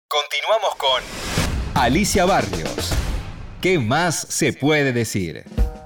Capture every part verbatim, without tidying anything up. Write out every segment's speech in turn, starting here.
Continuamos con Alicia Barrios. ¿Qué más se puede decir?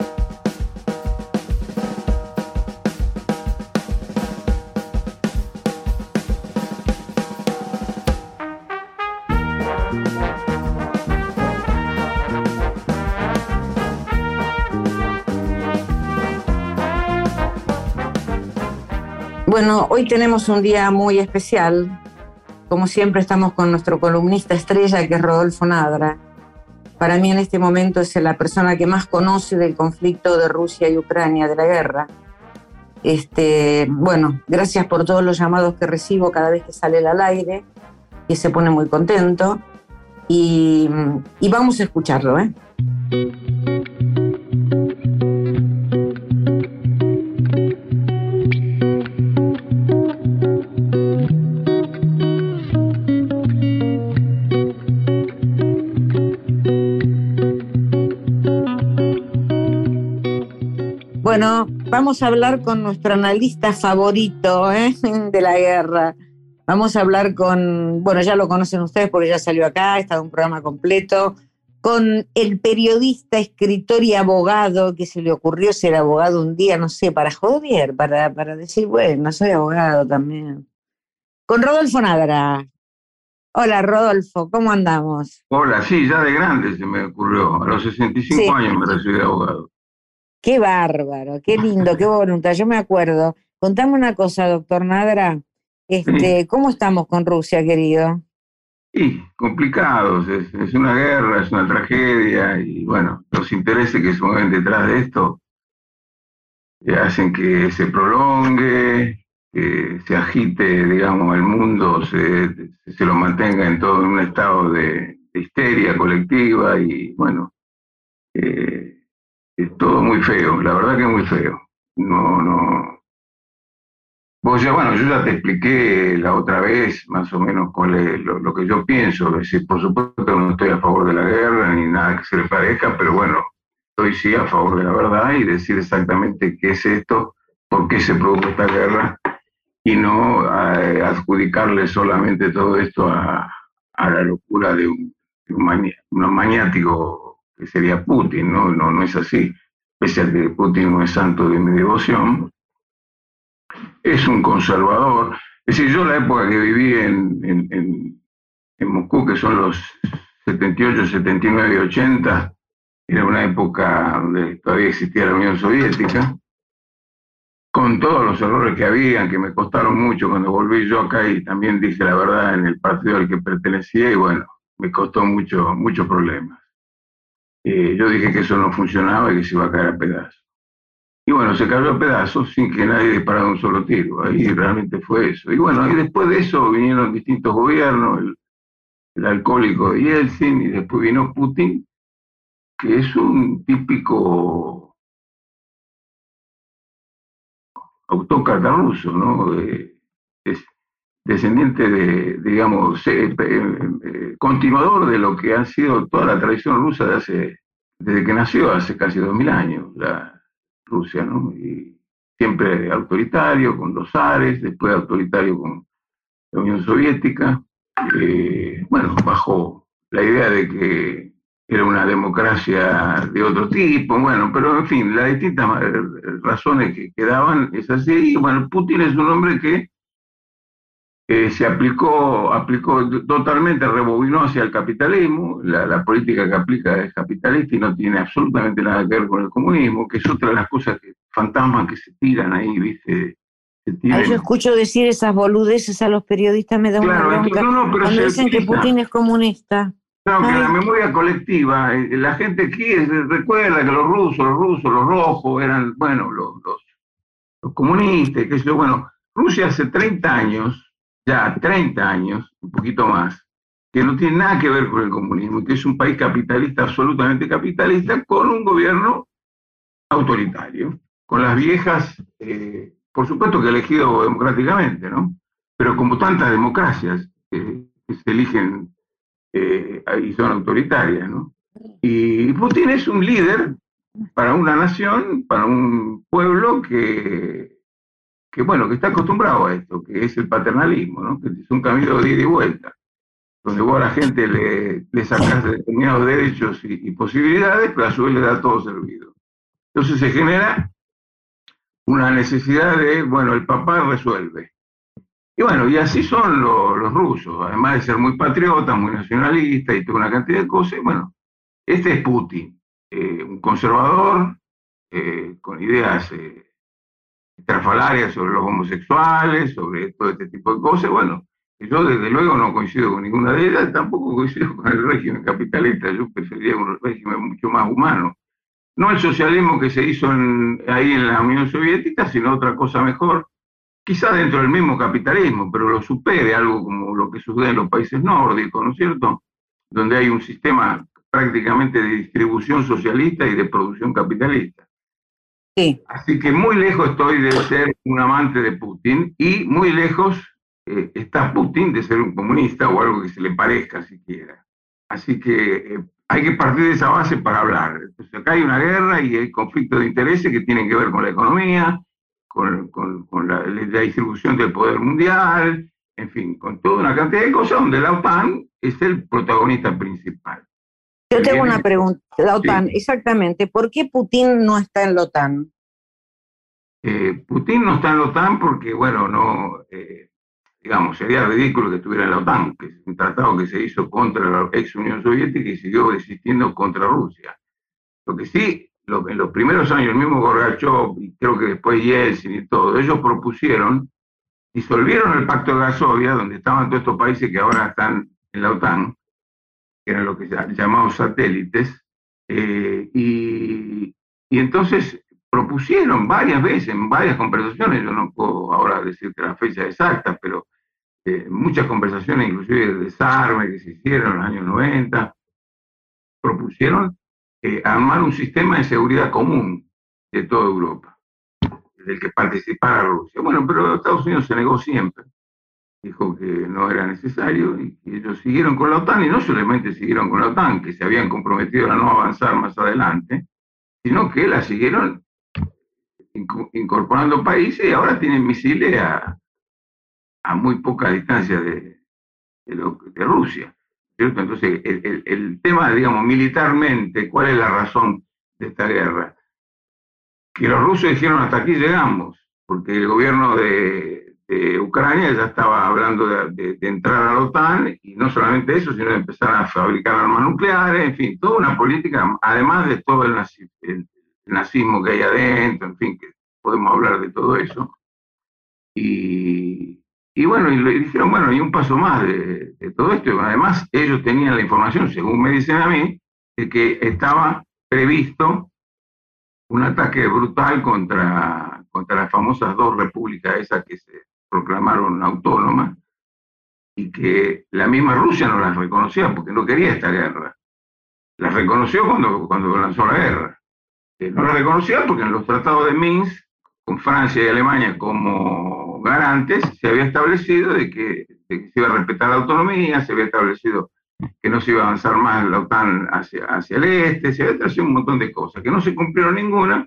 Bueno, hoy tenemos un día muy especial. Como siempre estamos con nuestro columnista estrella, que es Rodolfo Nadra. Para mí en este momento es la persona que más conoce del conflicto de Rusia y Ucrania, de la guerra. Este, bueno, gracias por todos los llamados que recibo cada vez que sale al aire, que se pone muy contento. Y, y vamos a escucharlo, ¿eh? Bueno, vamos a hablar con nuestro analista favorito, ¿eh? de la guerra. Vamos a hablar con, bueno, ya lo conocen ustedes porque ya salió acá, está en un programa completo, con el periodista, escritor y abogado que se le ocurrió ser abogado un día, no sé, para joder, para, para decir, bueno, soy abogado también. Con Rodolfo Nadra. Hola, Rodolfo, ¿cómo andamos? Hola, sí, ya de grande se me ocurrió. A los sesenta y cinco Sí. años me recibí de abogado. Qué bárbaro, qué lindo, qué voluntad. Yo me acuerdo. Contame una cosa, doctor Nadra. Este, Sí, ¿cómo estamos con Rusia, querido? y complicados, es, es una guerra, es una tragedia, y bueno, los intereses que se mueven detrás de esto eh, hacen que se prolongue, que se agite, digamos, el mundo, se, se lo mantenga en todo un estado de, de histeria colectiva, y bueno, eh, es todo muy feo, la verdad que es muy feo. No, no. Vos ya, bueno, yo ya te expliqué la otra vez más o menos cuál es lo, lo que yo pienso. Es decir, por supuesto que no estoy a favor de la guerra ni nada que se le parezca, pero bueno, estoy sí a favor de la verdad y decir exactamente qué es esto, por qué se produjo esta guerra y no eh, adjudicarle solamente todo esto a, a la locura de un, de un, mani un maniático que sería Putin, ¿no? No, no es así. Pese a que Putin no es santo de mi devoción, es un conservador. Es decir, yo la época que viví en, en, en, en Moscú, que son los setenta y ocho, setenta y nueve y ochenta, era una época donde todavía existía la Unión Soviética, con todos los errores que habían, que me costaron mucho cuando volví yo acá y también dije la verdad en el partido al que pertenecía y bueno, me costó mucho, muchos problemas. Eh, yo dije que eso no funcionaba y que se iba a caer a pedazos. Y bueno, se cayó a pedazos sin que nadie disparara un solo tiro. Ahí realmente fue eso. Y bueno, y después de eso vinieron distintos gobiernos, el, el alcohólico de Yeltsin, y después vino Putin, que es un típico autócrata ruso, ¿no? Eh, es descendiente de, digamos, eh, eh, eh, continuador de lo que ha sido toda la tradición rusa de hace, desde que nació hace casi dos mil años, la Rusia, ¿no? Y siempre autoritario, con los zares, después autoritario con la Unión Soviética. Eh, bueno, bajo la idea de que era una democracia de otro tipo, bueno, pero en fin, las distintas razones que, que daban es así. Y bueno, Putin es un hombre que eh, se aplicó, aplicó totalmente, rebobinó hacia el capitalismo. La, la política que aplica es capitalista y no tiene absolutamente nada que ver con el comunismo, que es otra de las cosas que fantasmas que se tiran ahí, ¿viste? Se Ahí yo escucho decir esas boludeces a los periodistas, me da claro, una bronca. no, no, pero cuando dicen utiliza, que Putin es comunista. claro, que Ay. la memoria colectiva, eh, la gente aquí recuerda que los rusos, los rusos, los rojos eran, bueno, los, los, los comunistas, qué sé yo. Bueno, Rusia hace treinta años, ya treinta años, un poquito más, que no tiene nada que ver con el comunismo, que es un país capitalista, absolutamente capitalista, con un gobierno autoritario, con las viejas, eh, por supuesto que elegido democráticamente, ¿no? Pero como tantas democracias eh, que se eligen eh, y son autoritarias, ¿no? Y Putin es un líder para una nación, para un pueblo que, que, bueno, que está acostumbrado a esto, que es el paternalismo, ¿no? Que es un camino de ida y vuelta. donde vos a la gente le, le sacás determinados derechos y, y posibilidades, pero a su vez le da todo servido. Entonces se genera una necesidad de, bueno, el papá resuelve. Y bueno, y así son lo, los rusos, además de ser muy patriotas, muy nacionalistas y toda una cantidad de cosas. Y bueno, este es Putin, eh, un conservador eh, con ideas eh, estrafalarias sobre los homosexuales, sobre todo este tipo de cosas. Bueno, yo desde luego no coincido con ninguna de ellas, tampoco coincido con el régimen capitalista, yo preferiría un régimen mucho más humano. No el socialismo que se hizo en, ahí en la Unión Soviética, sino otra cosa mejor, quizá dentro del mismo capitalismo, pero lo supere, algo como lo que sucede en los países nórdicos, ¿no es cierto? Donde hay un sistema prácticamente de distribución socialista y de producción capitalista. Sí. Así que muy lejos estoy de ser un amante de Putin y muy lejos eh, está Putin de ser un comunista o algo que se le parezca siquiera. Así que eh, hay que partir de esa base para hablar. Entonces acá hay una guerra y hay conflictos de intereses que tienen que ver con la economía, con, con, con la, la distribución del poder mundial, en fin, con toda una cantidad de cosas donde la OTAN es el protagonista principal. Yo tengo una pregunta, la OTAN, sí. Exactamente, ¿por qué Putin no está en la OTAN? Eh, Putin no está en la OTAN porque, bueno, no, eh, digamos, sería ridículo que estuviera en la OTAN, que es un tratado que se hizo contra la ex Unión Soviética y siguió existiendo contra Rusia. Lo que sí, lo, en los primeros años, el mismo Gorbachev, y creo que después Yeltsin y todo, ellos propusieron, disolvieron el Pacto de Varsovia, donde estaban todos estos países que ahora están en la OTAN, que eran lo que se llamaban satélites, eh, y, y entonces propusieron varias veces, en varias conversaciones, yo no puedo ahora decirte la fecha exacta, pero eh, muchas conversaciones, inclusive de desarme que se hicieron en los años noventa, propusieron eh, armar un sistema de seguridad común de toda Europa, del que participara Rusia. Bueno, pero Estados Unidos se negó siempre. Dijo que no era necesario y que ellos siguieron con la OTAN, y no solamente siguieron con la OTAN, que se habían comprometido a no avanzar más adelante, sino que la siguieron incorporando países y ahora tienen misiles a, a muy poca distancia de, de, lo, de Rusia, ¿cierto? Entonces, el, el, el tema, digamos, militarmente, ¿cuál es la razón de esta guerra? Que los rusos dijeron hasta aquí llegamos, porque el gobierno de de Ucrania ya estaba hablando de, de, de entrar a la OTAN, y no solamente eso, sino de empezar a fabricar armas nucleares, en fin, toda una política, además de todo el, nazi, el, el nazismo que hay adentro, en fin, que podemos hablar de todo eso. Y, y bueno, y le dijeron, bueno, y un paso más de, de todo esto, y además ellos tenían la información, según me dicen a mí, de que estaba previsto un ataque brutal contra, contra las famosas dos repúblicas esas que se proclamaron autónomas, y que la misma Rusia no las reconocía porque no quería esta guerra. Las reconoció cuando, cuando lanzó la guerra. Eh, no las reconocía porque en los tratados de Minsk, con Francia y Alemania como garantes, se había establecido de que, de que se iba a respetar la autonomía, se había establecido que no se iba a avanzar más la OTAN hacia, hacia el este, se había establecido un montón de cosas, que no se cumplieron ninguna.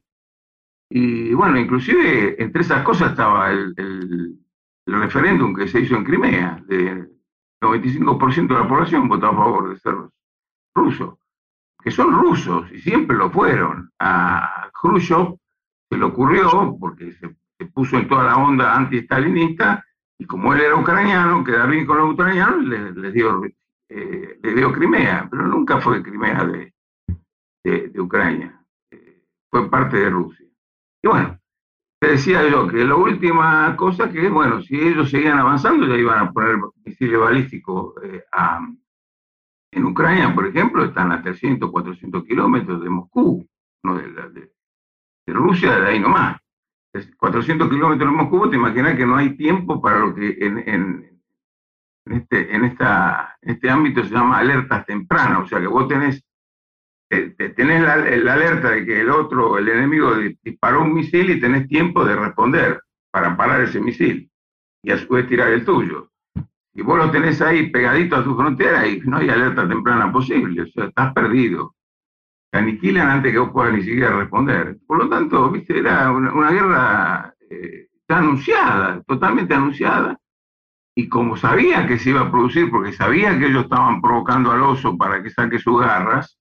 Y bueno, inclusive entre esas cosas estaba el, el el referéndum que se hizo en Crimea, de noventa y cinco por ciento de la población votó a favor de ser ruso, que son rusos y siempre lo fueron. A Khrushchev se le ocurrió, porque se, se puso en toda la onda anti-stalinista, y como él era ucraniano, quedar bien con los ucranianos, les, les, dio, eh, les dio Crimea, pero nunca fue Crimea de, de, de Ucrania, eh, fue parte de Rusia. Y bueno, te decía yo que la última cosa que, bueno, si ellos seguían avanzando, ya iban a poner misiles balísticos eh, a, en Ucrania, por ejemplo, están a trescientos, cuatrocientos kilómetros de Moscú, no de, de, de Rusia, de ahí nomás. cuatrocientos kilómetros de Moscú, te imaginas que no hay tiempo para lo que en, en, en, este, en, esta, en este ámbito se llama alertas tempranas, o sea que vos tenés tenés la, la alerta de que el otro, el enemigo, disparó un misil y tenés tiempo de responder para parar ese misil y a su vez tirar el tuyo. Y vos lo tenés ahí pegadito a tu frontera y no hay alerta temprana posible, o sea, estás perdido. Te aniquilan antes que vos puedas ni siquiera responder. Por lo tanto, viste, era una, una guerra eh, anunciada, totalmente anunciada, y como sabía que se iba a producir, porque sabía que ellos estaban provocando al oso para que saque sus garras,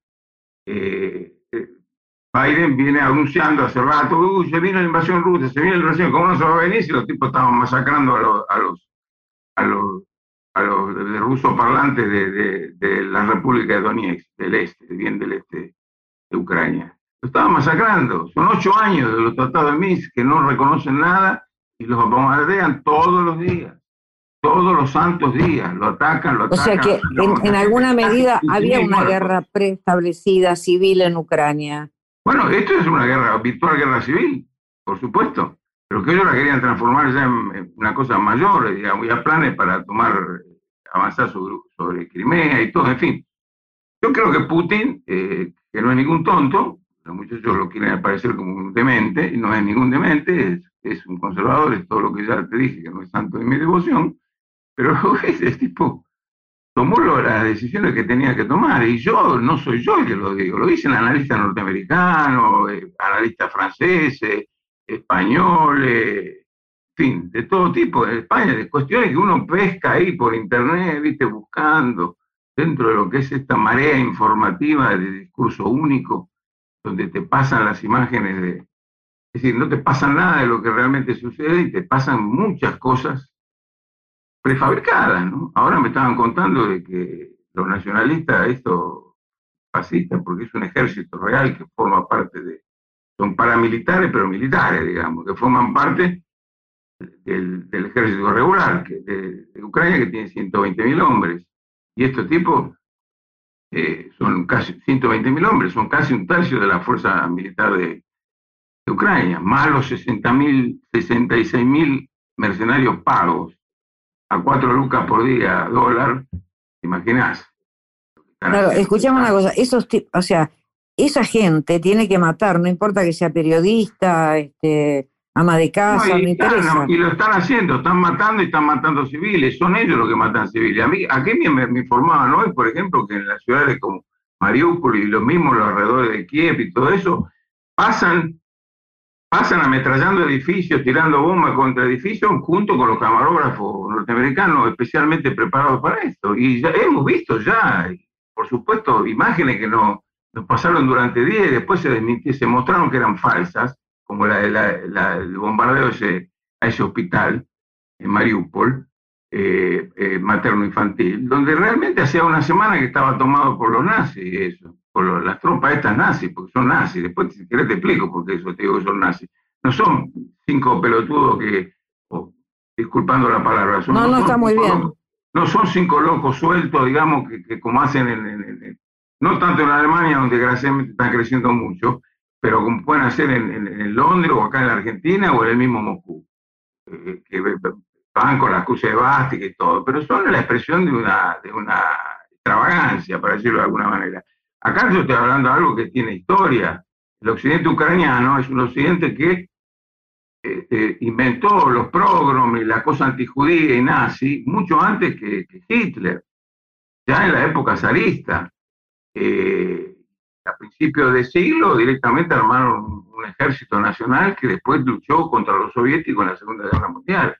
eh, eh, Biden viene anunciando hace rato, uy, se viene la invasión rusa, se viene la invasión, ¿cómo no se va a venir si los tipos estaban masacrando a los, a los, a los, a los de rusos parlantes de, de, de la República de Donetsk, del este, bien del este de Ucrania? Lo estaban masacrando, son ocho años de los tratados de Minsk que no reconocen nada y los bombardean todos los días. Todos los santos días, lo atacan, lo atacan. O sea que en, en alguna medida había una guerra preestablecida civil en Ucrania. Bueno, esto es una guerra, virtual guerra civil, por supuesto, pero que ellos la querían transformar ya en una cosa mayor, digamos, ya planes para tomar, avanzar sobre, sobre Crimea y todo, en fin. Yo creo que Putin, eh, que no es ningún tonto, los muchachos lo quieren aparecer como un demente, y no es ningún demente, es, es un conservador, es todo lo que ya te dije, que no es santo de mi devoción, pero ese tipo tomó las decisiones que tenía que tomar, y yo no soy yo el que lo digo, lo dicen analistas norteamericanos, eh, analistas franceses, españoles, en fin, de todo tipo, de España, de cuestiones que uno pesca ahí por internet, viste, buscando, dentro de lo que es esta marea informativa de discurso único, donde te pasan las imágenes de, es decir, no te pasa nada de lo que realmente sucede y te pasan muchas cosas prefabricadas, ¿no? Ahora me estaban contando de que los nacionalistas, estos fascistas, porque es un ejército real que forma parte de, son paramilitares, pero militares, digamos, que forman parte del, del ejército regular que, de, de Ucrania, que tiene ciento veinte mil hombres. Y estos tipos eh, son casi ciento veinte mil hombres, son casi un tercio de la fuerza militar de, de Ucrania, más los sesenta y seis mil mercenarios pagos a cuatro lucas por día, dólar, ¿te imaginás? Claro, escuchame una cosa, esos o sea, esa gente tiene que matar, no importa que sea periodista, este, ama de casa, no, no interesa. Están, y lo están haciendo, están matando y están matando civiles, son ellos los que matan civiles. A mí, ¿a qué me, me informaban hoy, por ejemplo, que en las ciudades como Mariupol y lo mismo los alrededores de Kiev y todo eso, pasan pasan ametrallando edificios, tirando bombas contra edificios, junto con los camarógrafos norteamericanos especialmente preparados para esto. Y ya hemos visto ya, por supuesto, imágenes que no, nos pasaron durante días y después se desmintieron, se mostraron que eran falsas, como la, la, la, el bombardeo ese, a ese hospital en Mariupol, eh, eh, materno-infantil, donde realmente hacía una semana que estaba tomado por los nazis, eso, por los, las tropas estas nazis, porque son nazis. Después, si querés, te explico por qué eso te digo que son nazis. No son cinco pelotudos que, oh, disculpando la palabra, son, no, no, no está muy bien. Locos, no son cinco locos sueltos, digamos, que, que como hacen en, en, en, no tanto en Alemania, donde desgraciadamente están creciendo mucho, pero como pueden hacer en, en, en Londres o acá en la Argentina o en el mismo Moscú, eh, que van con las cruces de bástica y todo, pero son la expresión de una, de una extravagancia, para decirlo de alguna manera. Acá yo estoy hablando de algo que tiene historia. El occidente ucraniano es un occidente que eh, eh, inventó los pogroms y la cosa antijudía y nazi mucho antes que, que Hitler, ya en la época zarista. Eh, a principios de siglo directamente armaron un, un ejército nacional que después luchó contra los soviéticos en la Segunda Guerra Mundial.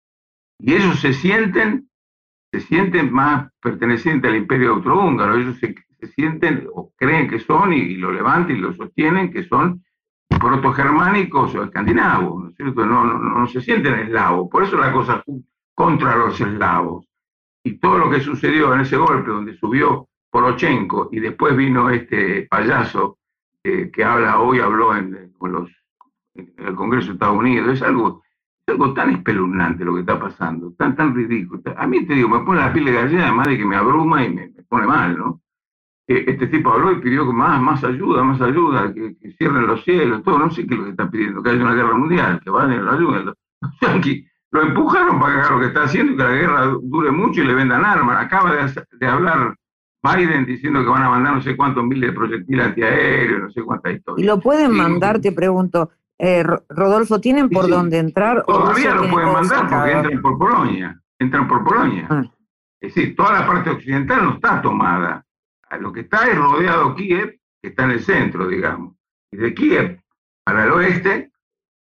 Y ellos se sienten, se sienten más pertenecientes al Imperio Austrohúngaro. Ellos se, se sienten o creen que son, y, y lo levantan y lo sostienen, que son protogermánicos o escandinavos, ¿no es cierto? No, no, no se sienten eslavos. Por eso la cosa contra los eslavos. Y todo lo que sucedió en ese golpe, donde subió Poroshenko y después vino este payaso eh, que habla hoy, habló en, en, los, en el Congreso de Estados Unidos, es algo... Es algo tan espeluznante lo que está pasando, tan, tan ridículo. A mí, te digo, me pone la piel de gallina, además de que me abruma y me, me pone mal, ¿no? Eh, este tipo habló y pidió más, más ayuda, más ayuda, que, que cierren los cielos, todo. No sé qué es lo que está pidiendo, que haya una guerra mundial, que vayan la ayuda. Los yanquis lo empujaron para que haga lo que está haciendo y que la guerra dure mucho y le vendan armas. Acaba de, de hablar Biden diciendo que van a mandar no sé cuántos miles de proyectiles antiaéreos, no sé cuántas historias. ¿Y lo pueden mandar, te pregunto? Eh, Rodolfo, ¿tienen por sí, dónde entrar? Todavía lo pueden mandar porque entran por Polonia. Entran por Polonia. Ah. Es decir, toda la parte occidental no está tomada. Lo que está es rodeado Kiev, que está en el centro, digamos. Y de Kiev para el oeste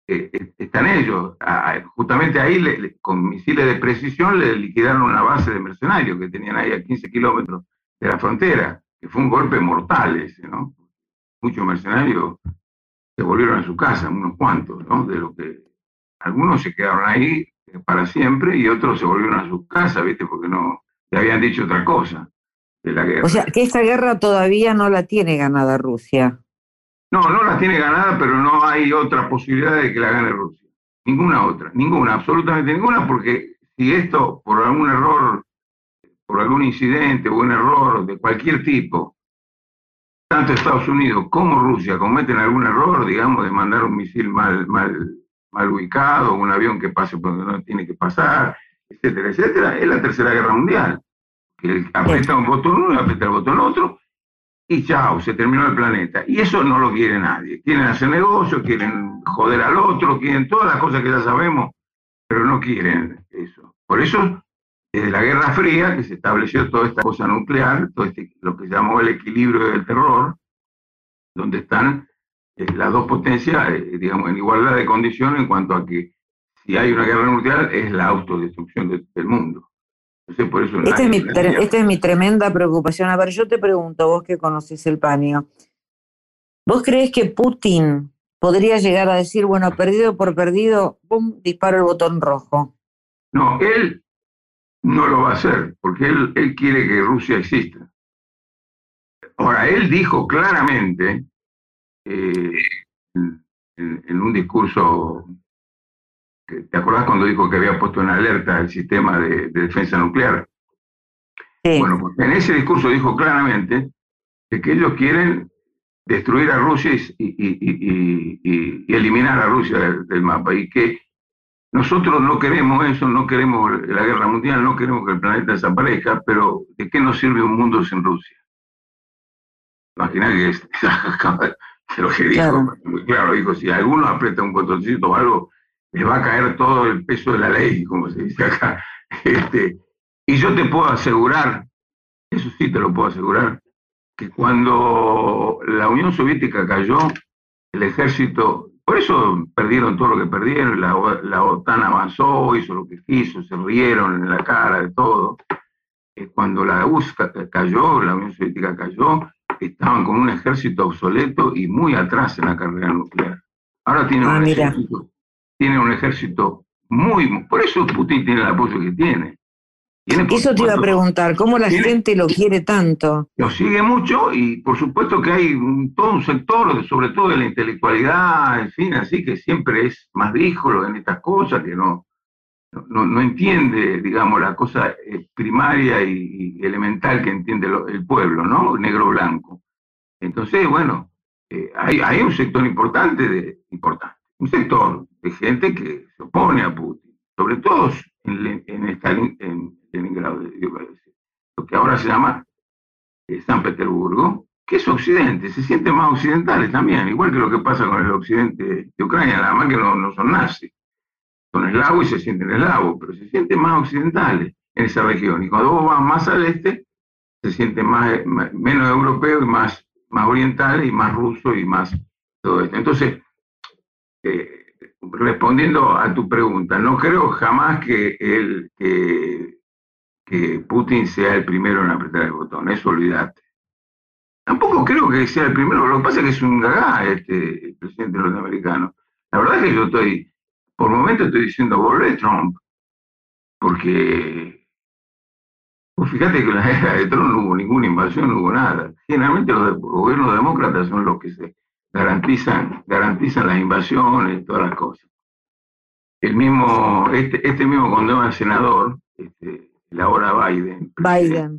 eh, están ellos. Ah, justamente ahí, le, le, con misiles de precisión, le liquidaron una base de mercenarios que tenían ahí a quince kilómetros de la frontera, que fue un golpe mortal ese, ¿no? Muchos mercenarios se volvieron a su casa, unos cuantos, ¿no? De lo que algunos se quedaron ahí para siempre y otros se volvieron a su casa, ¿viste? Porque no le habían dicho otra cosa de la guerra. O sea, que esta guerra todavía no la tiene ganada Rusia. No, no la tiene ganada, pero no hay otra posibilidad de que la gane Rusia. Ninguna otra, ninguna, absolutamente ninguna, porque si esto, por algún error, por algún incidente o un error de cualquier tipo, tanto Estados Unidos como Rusia cometen algún error, digamos, de mandar un misil mal, mal, mal ubicado, un avión que pase por donde no tiene que pasar, etcétera, etcétera, es la tercera guerra mundial. Que aprieta un botón uno y aprieta el botón otro, y chao, se terminó el planeta. Y eso no lo quiere nadie. Quieren hacer negocios, quieren joder al otro, quieren todas las cosas que ya sabemos, pero no quieren eso. Por eso, desde la Guerra Fría, que se estableció toda esta cosa nuclear, todo este, lo que se llamó el equilibrio del terror, donde están eh, las dos potencias, eh, digamos, en igualdad de condiciones en cuanto a que si hay una guerra nuclear es la autodestrucción de, del mundo. Entonces, por eso esta es, mi tre- esta es mi tremenda preocupación. A ver, yo te pregunto, vos que conocés el paño, ¿vos creés que Putin podría llegar a decir, bueno, perdido por perdido, pum, disparo el botón rojo? No, él no lo va a hacer, porque él, él quiere que Rusia exista. Ahora, él dijo claramente, eh, en, en un discurso, ¿te acordás cuando dijo que había puesto en alerta el sistema de, de defensa nuclear? Sí. Bueno, pues en ese discurso dijo claramente que, que ellos quieren destruir a Rusia y, y, y, y, y eliminar a Rusia del, del mapa, y que nosotros no queremos eso, no queremos la guerra mundial, no queremos que el planeta desaparezca, pero ¿de qué nos sirve un mundo sin Rusia? Imagina que es, es lo que dijo, claro. Muy claro, dijo, si alguno aprieta un botoncito o algo, les va a caer todo el peso de la ley, como se dice acá. Este, y yo te puedo asegurar, eso sí te lo puedo asegurar, que cuando la Unión Soviética cayó, el ejército, por eso perdieron todo lo que perdieron, la, la OTAN avanzó, hizo lo que quiso, se rieron en la cara de todo. Cuando la U R S S cayó, la Unión Soviética cayó, estaban con un ejército obsoleto y muy atrás en la carrera nuclear. Ahora tienen, ah, un, ejército, tienen un ejército muy... Por eso Putin tiene el apoyo que tiene. tiene Eso te iba a preguntar, ¿cómo la tiene, gente lo quiere tanto? Lo sigue mucho y por supuesto que hay un, todo un sector, sobre todo de la intelectualidad, en fin, así que siempre es más díjolo en estas cosas, que no, no, no entiende, digamos, la cosa primaria y, y elemental que entiende lo, el pueblo, ¿no? Negro-blanco. Entonces, bueno, eh, hay, hay un sector importante, de, importante, un sector de gente que se opone a Putin, sobre todo en, en, esta, en Leningrado, lo que ahora se llama eh, San Petersburgo, que es occidente, se sienten más occidentales también, igual que lo que pasa con el occidente de Ucrania, nada más que no, no son nazis. Son eslavos y se sienten eslavos, pero se sienten más occidentales en esa región. Y cuando vos vas más al este, se sienten más, más, menos europeos y más, más orientales y más rusos y más todo esto. Entonces, eh, respondiendo a tu pregunta, no creo jamás que, el, que, que Putin sea el primero en apretar el botón, eso olvídate. Tampoco creo que sea el primero, lo que pasa es que es un gagá este, el presidente norteamericano. La verdad es que yo estoy... Por el momento estoy diciendo volver Trump, porque pues fíjate que en la era de Trump no hubo ninguna invasión, no hubo nada. Generalmente los gobiernos demócratas son los que se garantizan, garantizan las invasiones y todas las cosas. El mismo, este, este mismo cuando era senador, este, el ahora Biden. Biden.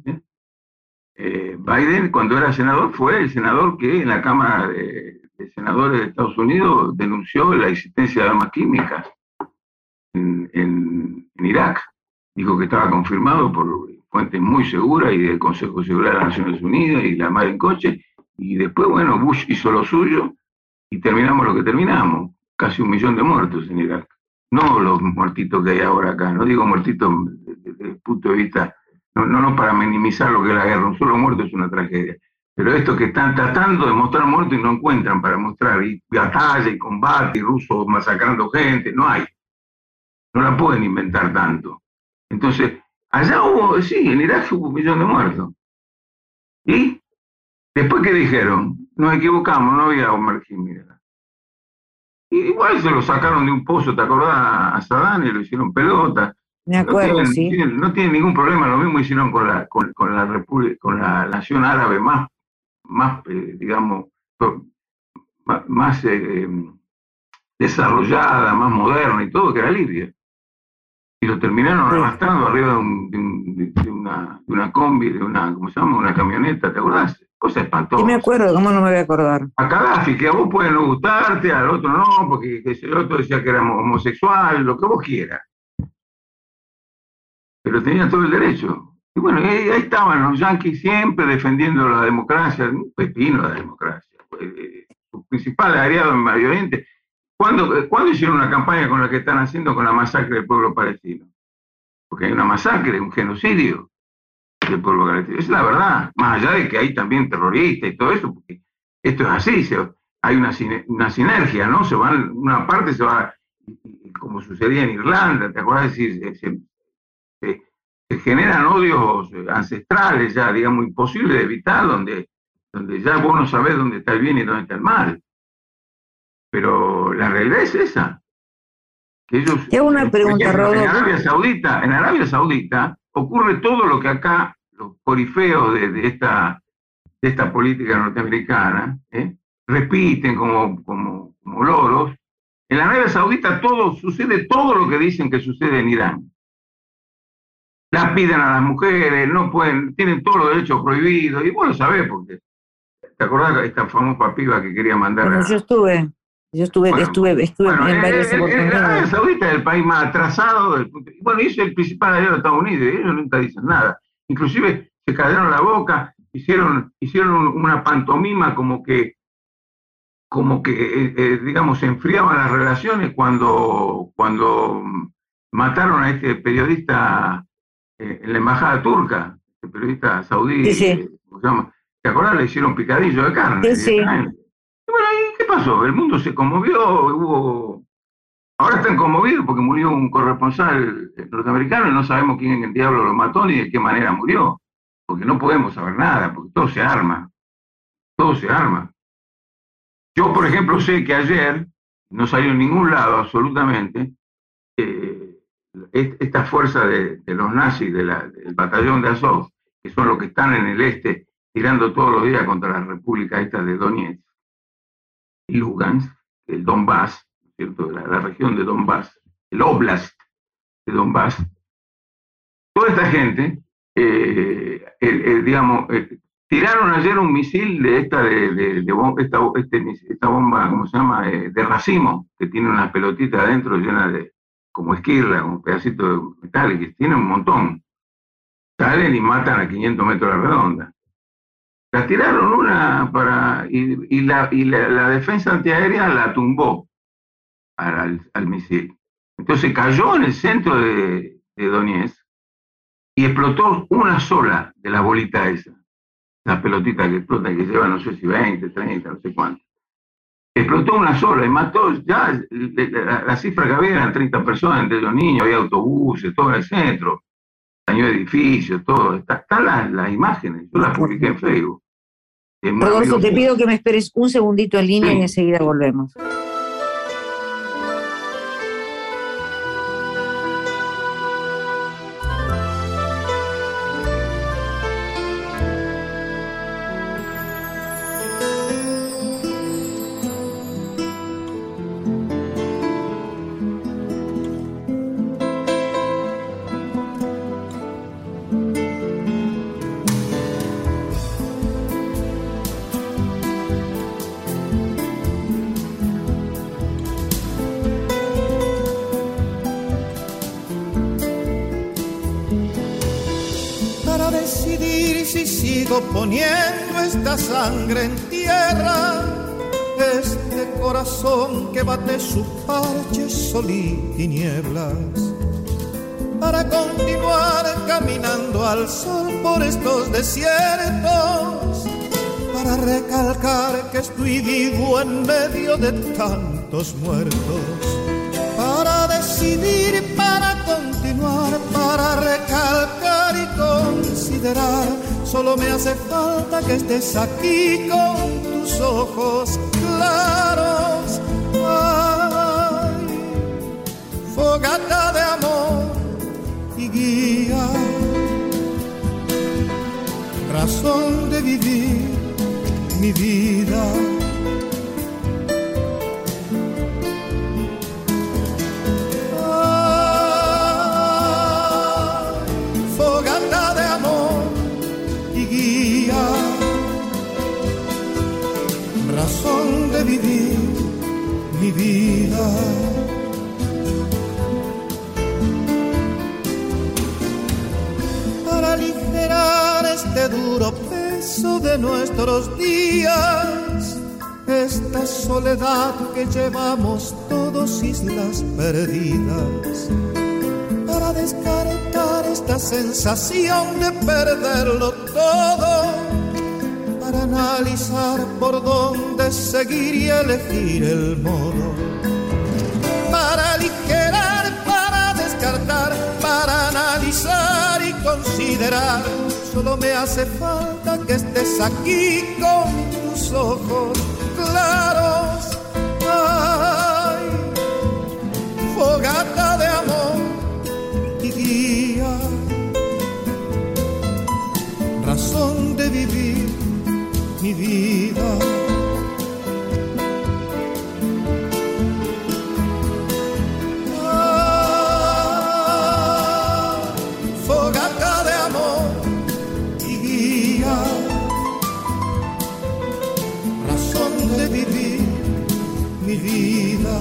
Eh, Biden cuando era senador fue el senador que en la Cámara de, de Senadores de Estados Unidos denunció la existencia de armas químicas en, en, en Irak. Dijo que estaba confirmado por fuentes muy seguras y del Consejo de Seguridad de las Naciones Unidas y la madre en coche. Y después, bueno, Bush hizo lo suyo y terminamos lo que terminamos. Casi un millón de muertos en Irak. No los muertitos que hay ahora acá. No digo muertitos desde el punto de vista... No, no, no para minimizar lo que es la guerra. Un solo muerto es una tragedia. Pero estos que están tratando de mostrar muertos y no encuentran para mostrar, y batalla y combate, y rusos masacrando gente, no hay. No la pueden inventar tanto. Entonces, allá hubo, sí, en Irak hubo un millón de muertos. ¿Y después qué dijeron? Nos equivocamos, no había Omar Jiménez. Y igual se lo sacaron de un pozo, ¿te acordás? A Saddam y lo hicieron pelota. Me acuerdo, no tienen, sí. Tienen, no tienen ningún problema, lo mismo hicieron con la, con, con la República, con la nación árabe más, más eh, digamos, más, más eh, desarrollada, más moderna y todo, que era Libia. Y lo terminaron sí. arrastrando arriba de, un, de, un, de, una, de una combi, de una, ¿cómo se llama? Una camioneta, ¿te acordás? Cosa espantosa. Sí me acuerdo, ¿cómo no me voy a acordar? A Gaddafi, que a vos puede no gustarte, al otro no, porque que el otro decía que era homosexual, lo que vos quieras. Pero tenía todo el derecho. Y bueno, ahí, ahí estaban los yanquis siempre defendiendo la democracia, un pepino la democracia. Eh, su principal aliado en Medio Oriente. ¿Cuándo, ¿Cuándo hicieron una campaña con la que están haciendo con la masacre del pueblo palestino? Porque hay una masacre, un genocidio del pueblo palestino. Es la verdad, más allá de que hay también terroristas y todo eso, porque esto es así, se, hay una, una sinergia, ¿no? Se van, una parte se va, como sucedía en Irlanda, ¿te acuerdas? Se, se, se, se generan odios ancestrales ya, digamos, imposible de evitar, donde, donde ya vos no sabés dónde está el bien y dónde está el mal. Pero la realidad es esa. Que ellos, Tengo una pregunta, ejemplo, Rodolfo. En Arabia Saudita, en Arabia Saudita ocurre todo lo que acá los corifeos de, de, esta, de esta política norteamericana ¿eh? repiten como, como, como loros. En la Arabia Saudita todo sucede todo lo que dicen que sucede en Irán. Las piden a las mujeres, no pueden, tienen todos los derechos prohibidos, y vos lo sabés, porque ¿te acordás de esta famosa piba que quería mandar bueno, a... yo estuve, yo estuve, bueno, estuve, estuve bueno, en varias oportunidades. La Arabia Saudita es el país más atrasado, del punto, bueno, y es el principal aliado de Estados Unidos, y ellos nunca dicen nada. Inclusive se callaron la boca, hicieron, hicieron una pantomima como que, como que eh, eh, digamos, se enfriaban las relaciones cuando, cuando mataron a este periodista eh, en la embajada turca, este periodista saudí, sí, sí. Eh, ¿cómo se llama? ¿Te acordás? Le hicieron picadillo de carne. Sí, sí. Y bueno, ¿y qué pasó? El mundo se conmovió, hubo... Ahora están conmovidos porque murió un corresponsal norteamericano y no sabemos quién en el diablo lo mató ni de qué manera murió. Porque no podemos saber nada, porque todo se arma. Todo se arma. Yo, por ejemplo, sé que ayer no salió en ningún lado absolutamente eh, esta fuerza de, de los nazis de la, del batallón de Azov, que son los que están en el este tirando todos los días contra la república esta de Donetsk y Lugansk, el Donbass, ¿cierto? La, la región de Donbass, el Oblast de Donbass. Toda esta gente, eh, el, el, digamos, eh, tiraron ayer un misil de esta, de, de, de bomba, esta, este, esta bomba, ¿cómo se llama? Eh, de racimo, que tiene una pelotita adentro llena de, como esquirla, como pedacito de metal, que tiene un montón. Salen y matan a quinientos metros de redonda. La tiraron una para y, y, la, y la, la defensa antiaérea la tumbó al, al, al misil. Entonces cayó en el centro de, de Donetsk y explotó una sola de la bolita esa, la pelotita que explota, que lleva no sé si veinte, treinta, no sé cuánto. Explotó una sola y mató, ya la, la cifra que había eran treinta personas, entre los niños, había autobuses, todo en el centro, dañó edificios, todo. Están está las, las imágenes, yo las publiqué en Facebook. Rodolfo, te pido que me esperes un segundito en línea sí. y enseguida volvemos. Poniendo esta sangre en tierra, este corazón que bate su parche sol y tinieblas, para continuar caminando al sol por estos desiertos, para recalcar que estoy vivo en medio de tantos muertos, para decidir, para continuar, para recalcar y considerar. Solo me hace falta que estés aquí con tus ojos claros. Ay, fogata de amor y guía, razón de vivir mi vida. Razón de vivir mi vida. Para aligerar este duro peso de nuestros días, esta soledad que llevamos todos, islas perdidas, para descartar esta sensación de perderlo todo, para analizar por dónde seguir y elegir el modo, para aligerar, para descartar, para analizar y considerar. Solo me hace falta que estés aquí con tus ojos claros. Ay, fogata de amor y guía, razón de vivir mi vida. Ah, fogata de amor y guía, razón de vivir mi vida.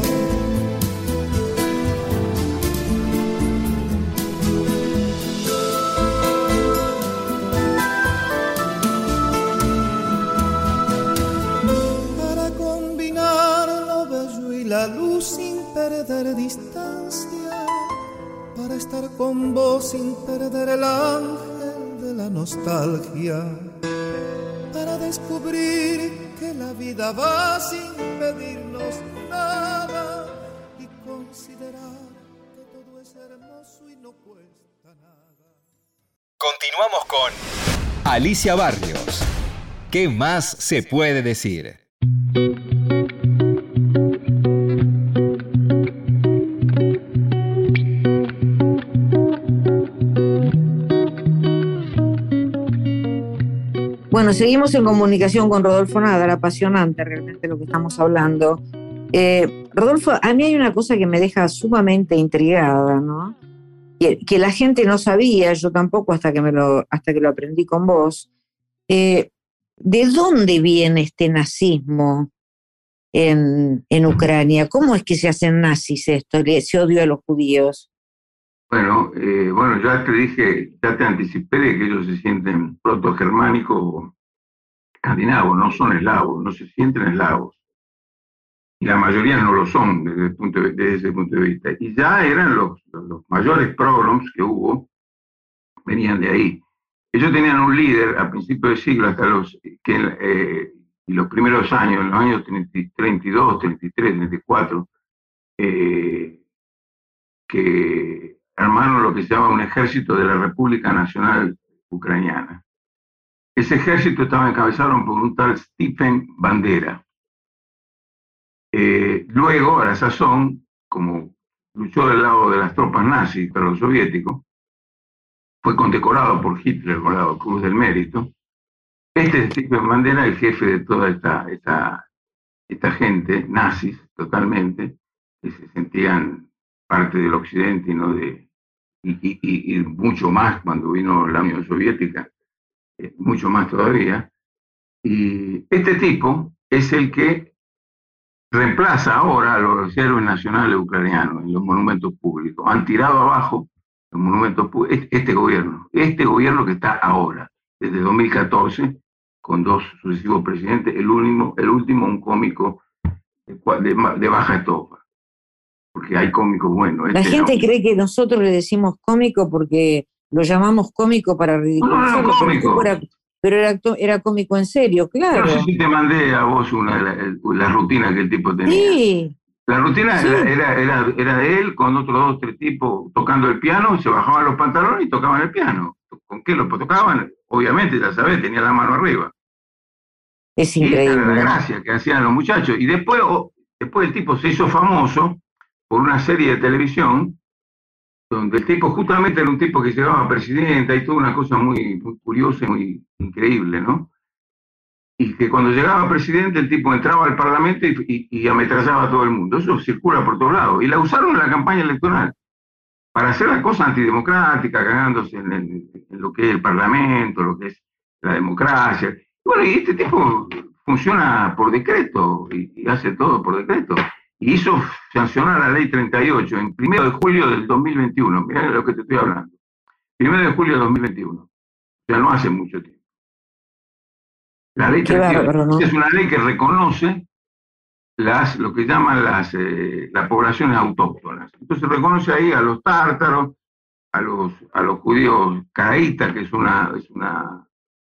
La luz sin perder distancia, para estar con vos sin perder el ángel de la nostalgia, para descubrir que la vida va sin pedirnos nada y considerar que todo es hermoso y no cuesta nada. Continuamos con Alicia Barrios. ¿Qué más se puede decir? Bueno, seguimos en comunicación con Rodolfo Nadar, apasionante realmente lo que estamos hablando. Eh, Rodolfo, a mí hay una cosa que me deja sumamente intrigada, ¿no? Que, que la gente no sabía, yo tampoco hasta que, me lo, hasta que lo aprendí con vos. Eh, ¿De dónde viene este nazismo en, en Ucrania? ¿Cómo es que se hacen nazis esto, ese odio a los judíos? Bueno, eh, bueno, ya te dije, ya te anticipé de que ellos se sienten proto-germánicos o escandinavos, no son eslavos, no se sienten eslavos. Y la mayoría no lo son desde, el punto de, desde ese punto de vista. Y ya eran los, los, los mayores pogroms que hubo, venían de ahí. Ellos tenían un líder a principios del siglo, hasta los, que, eh, y los primeros años, en los años treinta y dos, treinta y tres, treinta y cuatro, eh, que armaron lo que se llama un ejército de la República Nacional Ucraniana. Ese ejército estaba encabezado por un tal Stephen Bandera. Eh, luego, a la sazón, como luchó del lado de las tropas nazis para los soviéticos, fue condecorado por Hitler con la Cruz del Mérito. Este Stephen Bandera, el jefe de toda esta, esta, esta gente, nazis totalmente, que se sentían parte del occidente y no de y, y, y mucho más cuando vino la Unión Soviética, eh, mucho más todavía. Y este tipo es el que reemplaza ahora a los héroes nacionales ucranianos en los monumentos públicos. Han tirado abajo los monumentos públicos, este gobierno, este gobierno que está ahora, desde dos mil catorce, con dos sucesivos presidentes, el último, el último un cómico de, de, de baja estofa. Porque hay cómicos buenos. La este gente no. cree que nosotros le decimos cómico porque lo llamamos cómico para ridiculizarlo. No, no, no, cómico. Pero, pero era, era cómico en serio, claro. No sé si te mandé a vos una la, la rutina que el tipo tenía. Sí. La rutina sí. Era, era, era de él con otros dos, tres tipos tocando el piano, se bajaban los pantalones y tocaban el piano. ¿Con qué lo tocaban? Obviamente, ya sabés, tenía la mano arriba. Es increíble. Y esa era la gracia que hacían los muchachos. Y después, después el tipo se hizo famoso por una serie de televisión donde el tipo justamente era un tipo que llegaba a presidenta y toda una cosa muy, muy curiosa y muy increíble, ¿no? Y que cuando llegaba presidente el tipo entraba al parlamento y, y, y ametrallaba a todo el mundo. Eso circula por todos lados. Y la usaron en la campaña electoral para hacer la cosa antidemocrática, cagándose en, el, en lo que es el parlamento, lo que es la democracia. Y bueno, y este tipo funciona por decreto y, y hace todo por decreto. Y hizo sancionar la ley treinta y ocho en primero de julio del dos mil veintiuno. Mirá de lo que te estoy hablando. primero de julio del dos mil veintiuno. O sea, no hace mucho tiempo. La ley treinta y ocho bárbaro, ¿no? Es una ley que reconoce las, lo que llaman las, eh, las poblaciones autóctonas. Entonces reconoce ahí a los tártaros, a los, a los judíos caraítas, que es una, es una,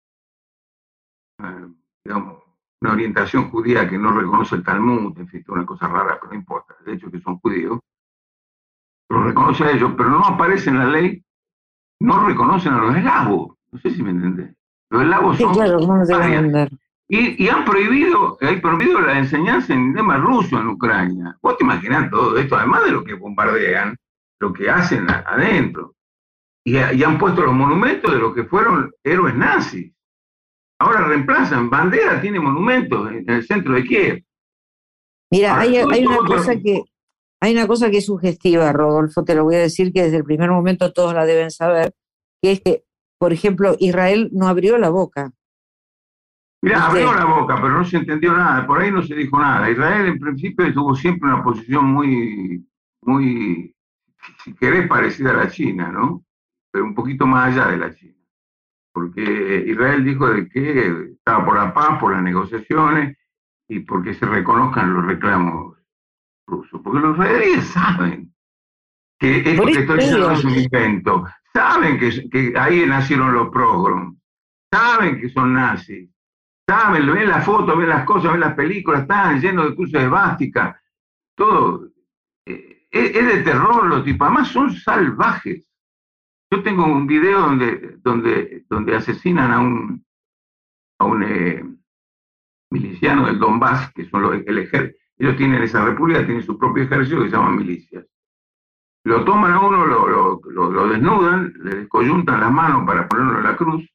una, digamos, una orientación judía que no reconoce el Talmud, en fin, una cosa rara, pero no importa, de hecho que son judíos, los reconoce a ellos, pero no aparece en la ley, no reconocen a los eslavos, no sé si me entendés. Los eslavos son... Sí, claro, ¿cómo se van a entender? Y, y han prohibido, hay prohibido la enseñanza en idioma ruso en Ucrania. Vos te imaginás todo esto, además de lo que bombardean, lo que hacen a, adentro. Y, y han puesto los monumentos de los que fueron héroes nazis. Ahora reemplazan, Bandera tiene monumentos en, en el centro de Kiev. Mira, Ahora, hay, todo, hay una todo, cosa todo. que hay una cosa que es sugestiva, Rodolfo, te lo voy a decir que desde el primer momento todos la deben saber, que es que, por ejemplo, Israel no abrió la boca. Mirá, abrió la boca, pero no se entendió nada, por ahí no se dijo nada. Israel en principio tuvo siempre una posición muy, muy, si querés, parecida a la China, ¿no? Pero un poquito más allá de la China. Porque Israel dijo de que estaba por la paz, por las negociaciones y porque se reconozcan los reclamos rusos. Porque los israelíes saben que esto que estoy diciendo es un invento. Saben que, que ahí nacieron los pogroms. Saben que son nazis. Saben, ven las fotos, ven las cosas, ven las películas, están llenos de cruces de esvástica, todo. Eh, es, es de terror los tipos, además son salvajes. Yo tengo un video donde, donde, donde asesinan a un, a un eh, miliciano del Donbass, que son los, el ejército. Ellos tienen esa república, tienen su propio ejército que se llaman milicias. Lo toman a uno, lo, lo, lo, lo desnudan, le descoyuntan las manos para ponerlo en la cruz.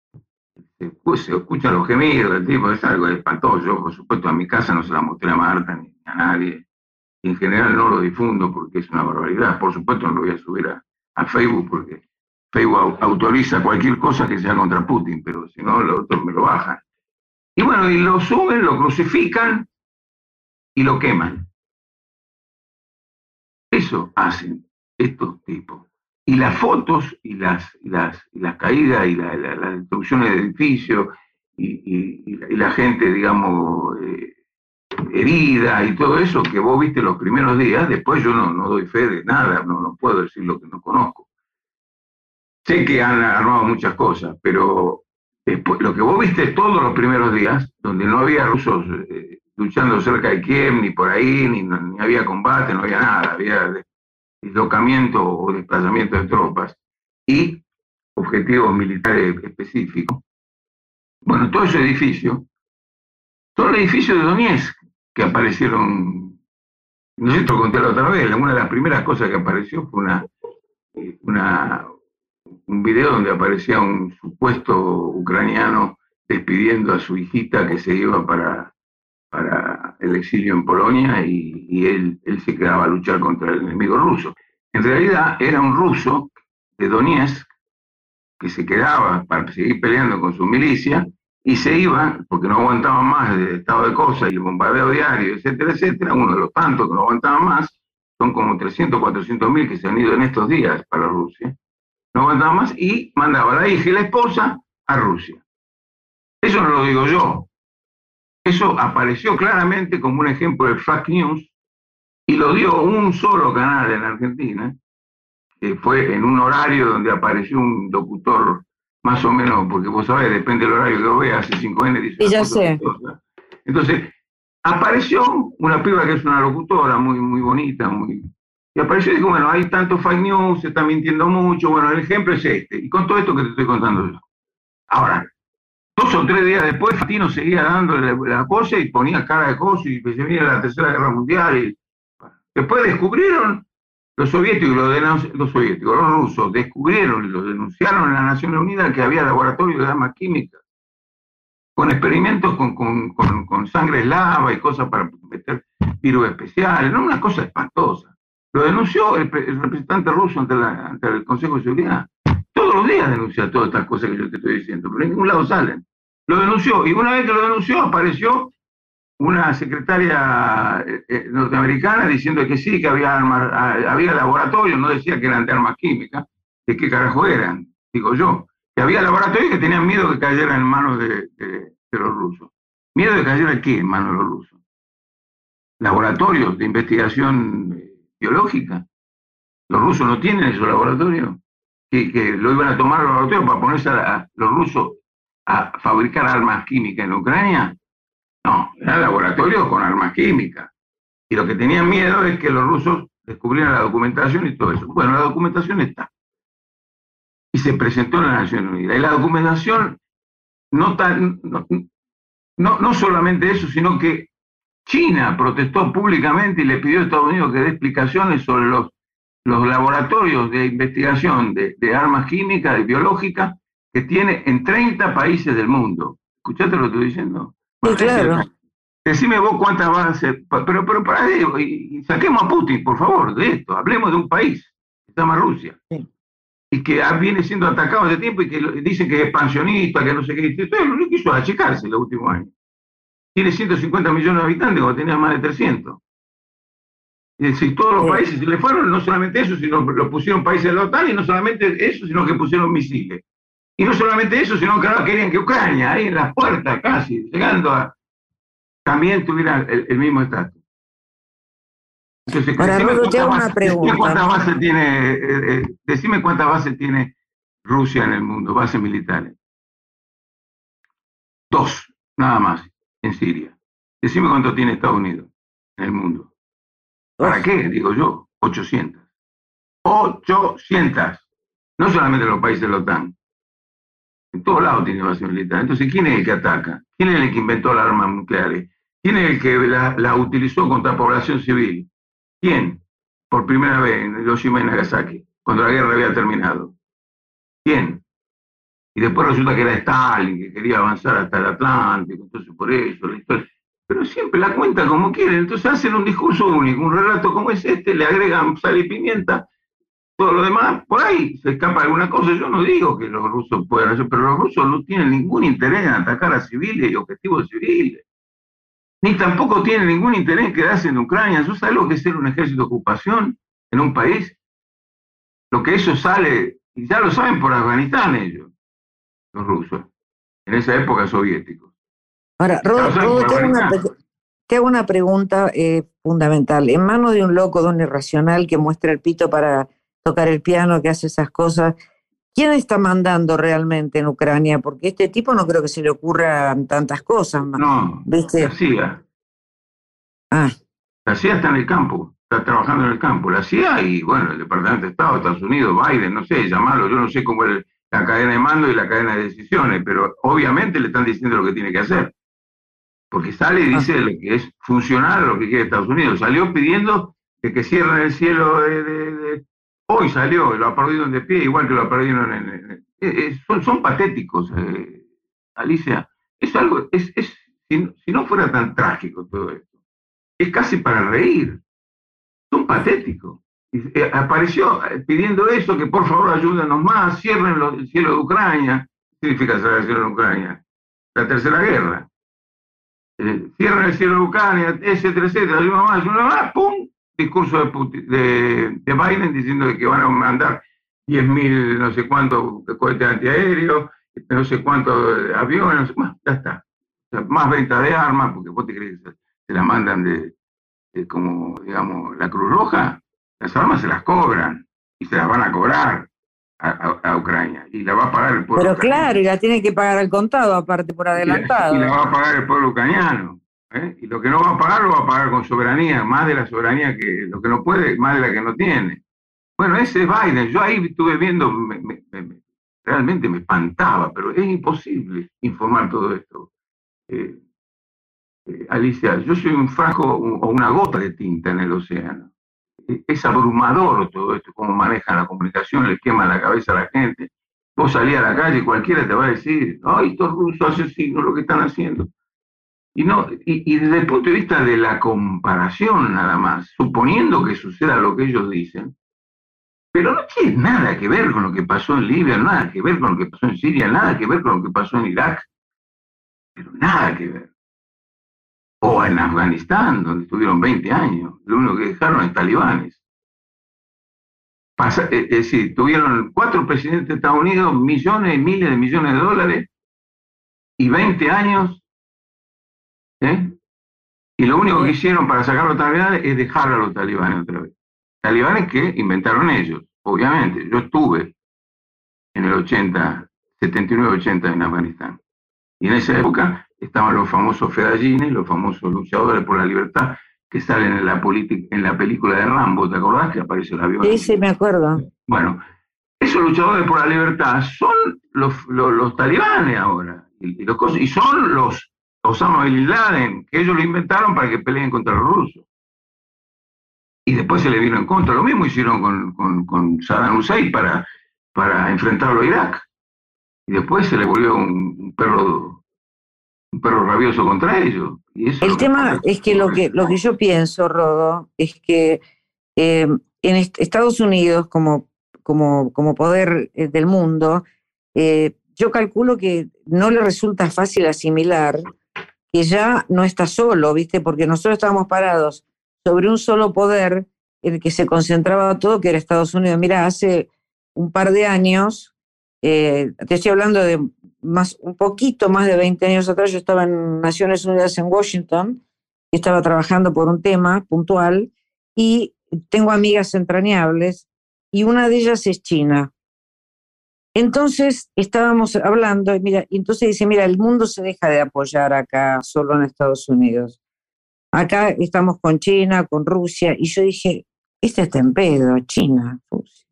Se escuchan los gemidos del tipo, es algo espantoso. Yo, por supuesto, a mi casa no se la mostré a Marta ni a nadie. Y en general no lo difundo porque es una barbaridad. Por supuesto, no lo voy a subir a, a Facebook porque Facebook autoriza cualquier cosa que sea contra Putin, pero si no, los otros me lo bajan. Y bueno, y lo suben, lo crucifican y lo queman. Eso hacen estos tipos. Y las fotos y las, y las, y las caídas y la, la, las destrucciones de edificios y, y, y, la, y la gente, digamos, eh, herida y todo eso que vos viste los primeros días, después yo no, no doy fe de nada, no, no puedo decir lo que no conozco. Sé que han armado muchas cosas, pero después, lo que vos viste todos los primeros días, donde no había rusos eh, luchando cerca de Kiev, ni por ahí, ni, ni había combate, no había nada, había dislocamiento o desplazamiento de tropas y objetivos militares específicos. Bueno, todos esos edificios son los edificios de Donetsk que aparecieron, no sé si lo conté la otra vez, una de las primeras cosas que apareció fue una, una, un video donde aparecía un supuesto ucraniano despidiendo a su hijita que se iba para, para el exilio en Polonia y, y él, él se quedaba a luchar contra el enemigo ruso. En realidad era un ruso de Donetsk que se quedaba para seguir peleando con su milicia y se iba, porque no aguantaban más el estado de cosas y el bombardeo diario, etcétera, etcétera. Uno de los tantos que no aguantaban más, son como trescientos, cuatrocientos mil que se han ido en estos días para Rusia. No aguantaban más y mandaba a la hija y la esposa a Rusia. Eso no lo digo yo. Eso apareció claramente como un ejemplo de fake news y lo dio un solo canal en Argentina, que fue en un horario donde apareció un locutor más o menos, porque vos sabés, depende del horario que vos veas, hace cinco ene dice Y ya una cosa sé. chistosa. Entonces, apareció una piba que es una locutora muy, muy bonita, muy... Y apareció y dijo, bueno, hay tanto fake news, se está mintiendo mucho, bueno, el ejemplo es este, y con todo esto que te estoy contando yo. Ahora, dos o tres días después, Fantino seguía dándole la, la cosa y ponía cara de cosa y se venía la Tercera Guerra Mundial. Y... Después descubrieron, los soviéticos, los, denunci... los soviéticos, los rusos, descubrieron y lo denunciaron en las Naciones Unidas que había laboratorios de armas químicas, con experimentos con, con, con, con sangre eslava y cosas para meter virus especiales, no, una cosa espantosa. Lo denunció el, el representante ruso ante, la, ante el Consejo de Seguridad. Todos los días denuncia todas estas cosas que yo te estoy diciendo, pero en ningún lado salen. Lo denunció, y una vez que lo denunció, apareció una secretaria eh, norteamericana diciendo que sí, que había armas, había laboratorios, no decía que eran de armas químicas, de qué carajo eran, digo yo, que había laboratorios que tenían miedo que cayeran en manos de, de, de los rusos. ¿Miedo de caer aquí en manos de los rusos? Laboratorios de investigación biológica. Los rusos no tienen esos laboratorios. Que, que lo iban a tomar los laboratorios para ponerse a, a los rusos a fabricar armas químicas en Ucrania. No, eran laboratorios con armas químicas. Y lo que tenían miedo es que los rusos descubrieran la documentación y todo eso. Bueno, la documentación está. Y se presentó en las Naciones Unidas. Y la documentación no, tan, no, no, no solamente eso, sino que China protestó públicamente y le pidió a Estados Unidos que dé explicaciones sobre los, los laboratorios de investigación de, de armas químicas y biológicas que tiene en treinta países del mundo. ¿Escuchaste lo que estoy diciendo? Sí, claro. Decime vos cuántas van a ser, pero, pero para eso, y, y saquemos a Putin, por favor, de esto. Hablemos de un país, que se llama Rusia, sí, y que viene siendo atacado hace tiempo y que dice que es expansionista, que no sé qué. Entonces, lo que hizo es achicarse en los últimos años. Tiene ciento cincuenta millones de habitantes cuando tenía más de trescientos. Es decir, todos los países se le fueron, no solamente eso, sino lo pusieron países de la OTAN, y no solamente eso, sino que pusieron misiles. Y no solamente eso, sino que ahora querían que Ucrania, ahí en las puertas casi, llegando a, también tuviera el, el mismo estatus. Entonces, ahora, decime, Rodo, te hago bases, una pregunta. Decime cuántas bases tiene, eh, eh, decime cuántas bases tiene Rusia en el mundo, bases militares. Dos, nada más, en Siria. Decime cuánto tiene Estados Unidos en el mundo. ¿Para qué? Digo yo, ochocientas. ochocientas. No solamente los países de la OTAN. En todos lados tiene bases militares. Entonces, ¿quién es el que ataca? ¿Quién es el que inventó las armas nucleares? ¿Quién es el que la, la utilizó contra población civil? ¿Quién? Por primera vez en Hiroshima y Nagasaki, cuando la guerra había terminado. ¿Quién? Y después resulta que era Stalin, que quería avanzar hasta el Atlántico, entonces por eso, la historia. Pero siempre la cuentan como quieren, entonces hacen un discurso único, un relato como es este, le agregan sal y pimienta, todo lo demás, por ahí se escapa alguna cosa. Yo no digo que los rusos puedan hacer, pero los rusos no tienen ningún interés en atacar a civiles y objetivos civiles. Ni tampoco tienen ningún interés en quedarse en Ucrania. ¿Eso sabe lo que es ser un ejército de ocupación en un país? Lo que eso sale, y ya lo saben por Afganistán ellos, los rusos, en esa época soviéticos. Ahora, Rodo, Rodo te, hago una, te hago una pregunta eh, fundamental. En manos de un loco, de un irracional que muestra el pito para tocar el piano, que hace esas cosas, ¿quién está mandando realmente en Ucrania? Porque este tipo no creo que se le ocurran tantas cosas. No, ¿viste? La C I A. Ah. La C I A está en el campo, está trabajando en el campo. La C I A y, bueno, el Departamento de Estado de Estados Unidos, Biden, no sé, llamarlo, yo no sé cómo es la cadena de mando y la cadena de decisiones, pero obviamente le están diciendo lo que tiene que hacer. Porque sale y dice lo que es funcional a lo que quiere Estados Unidos. Salió pidiendo que, que cierren el cielo de, de, de... Hoy salió, lo aplaudieron de pie, igual que lo aplaudieron en... en, en eh, son, son patéticos, eh, Alicia. Es algo, es, es si, si no fuera tan trágico todo esto, es casi para reír. Son patéticos. Y, eh, apareció pidiendo eso, que por favor ayúdenos más, cierren lo, el cielo de Ucrania. ¿Qué significa cerrar el cielo de Ucrania? La tercera guerra. Eh, cierran el cielo de Ucrania, etcétera, etcétera, y una más, una más, ¡pum! Discurso de, Putin, de, de Biden diciendo que van a mandar diez mil no sé cuántos cohetes antiaéreos, no sé cuántos aviones, no sé, más, ya está. O sea, más venta de armas, porque vos te crees que se, se las mandan de, de como, digamos, la Cruz Roja. Las armas se las cobran y se las van a cobrar. a, a, a Ucrania, y la va a pagar el pueblo Pero ucraniano. claro, y la tiene que pagar al contado, aparte por adelantado. Y la, y la va a pagar el pueblo ucraniano. ¿eh? Y lo que no va a pagar lo va a pagar con soberanía, más de la soberanía que lo que no puede, más de la que no tiene. Bueno, ese es Biden. Yo ahí estuve viendo, me, me, me, realmente me espantaba, pero es imposible informar todo esto. Eh, eh, Alicia, yo soy un frasco o una gota de tinta en el océano. Es abrumador todo esto, cómo manejan la comunicación, le queman la cabeza a la gente. Vos salís a la calle y cualquiera te va a decir, ay, estos rusos asesinos, lo que están haciendo. Y, no, y, y desde el punto de vista de la comparación nada más, suponiendo que suceda lo que ellos dicen, pero no tiene nada que ver con lo que pasó en Libia, nada que ver con lo que pasó en Siria, nada que ver con lo que pasó en Irak, pero nada que ver. O en Afganistán, donde estuvieron veinte años, lo único que dejaron es talibanes. Pasa, es decir, tuvieron cuatro presidentes de Estados Unidos, millones y miles de millones de dólares, y veinte años, ¿eh? Y lo único que hicieron para sacar a los talibanes es dejar a los talibanes otra vez. Talibanes que inventaron ellos, obviamente. Yo estuve en el ochenta, setenta y nueve ochenta en Afganistán. Y en esa época estaban los famosos fedayines, los famosos luchadores por la libertad, que salen en la, en la película de Rambo, ¿te acordás? Que aparece el avión. Sí, sí, me acuerdo. Bueno, esos luchadores por la libertad son los, los, los talibanes ahora. Y, y, los, y son los Osama Bin Laden, que ellos lo inventaron para que peleen contra los rusos. Y después se le vino en contra. Lo mismo hicieron con, con, con Saddam Hussein para, para enfrentarlo a Irak. Y después se le volvió un, un perro un perro rabioso contra ellos. Y eso el tema es que lo que lo que yo pienso, Rodo, es que eh, en est Estados Unidos, como, como, como poder eh, del mundo, eh, yo calculo que no le resulta fácil asimilar que ya no está solo, ¿viste? Porque nosotros estábamos parados sobre un solo poder en el que se concentraba todo, que era Estados Unidos. Mira, hace un par de años, eh, te estoy hablando de más, un poquito más de veinte años atrás, yo estaba en Naciones Unidas en Washington, y estaba trabajando por un tema puntual, y tengo amigas entrañables, y una de ellas es China. Entonces estábamos hablando, y mira, y entonces dice, mira, el mundo se deja de apoyar acá solo en Estados Unidos. Acá estamos con China, con Rusia, y yo dije, este está en pedo, China, Rusia.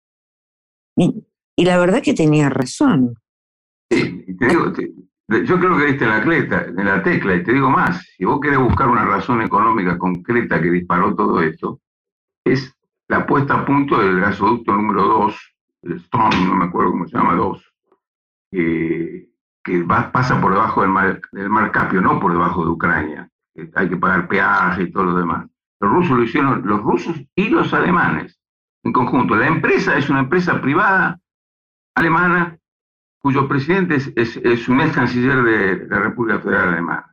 Y, y la verdad que tenía razón. Sí, te digo, te, yo creo que diste en la, cleta, en la tecla, y te digo más, si vos querés buscar una razón económica concreta que disparó todo esto, es la puesta a punto del gasoducto número dos, el Strom, no me acuerdo cómo se llama, dos, eh, que va, pasa por debajo del mar, del mar Caspio, no por debajo de Ucrania. Hay que pagar peaje y todo lo demás. Los rusos lo hicieron, los rusos y los alemanes en conjunto. La empresa es una empresa privada alemana cuyo presidente es, es, es un ex canciller de la República Federal Alemana.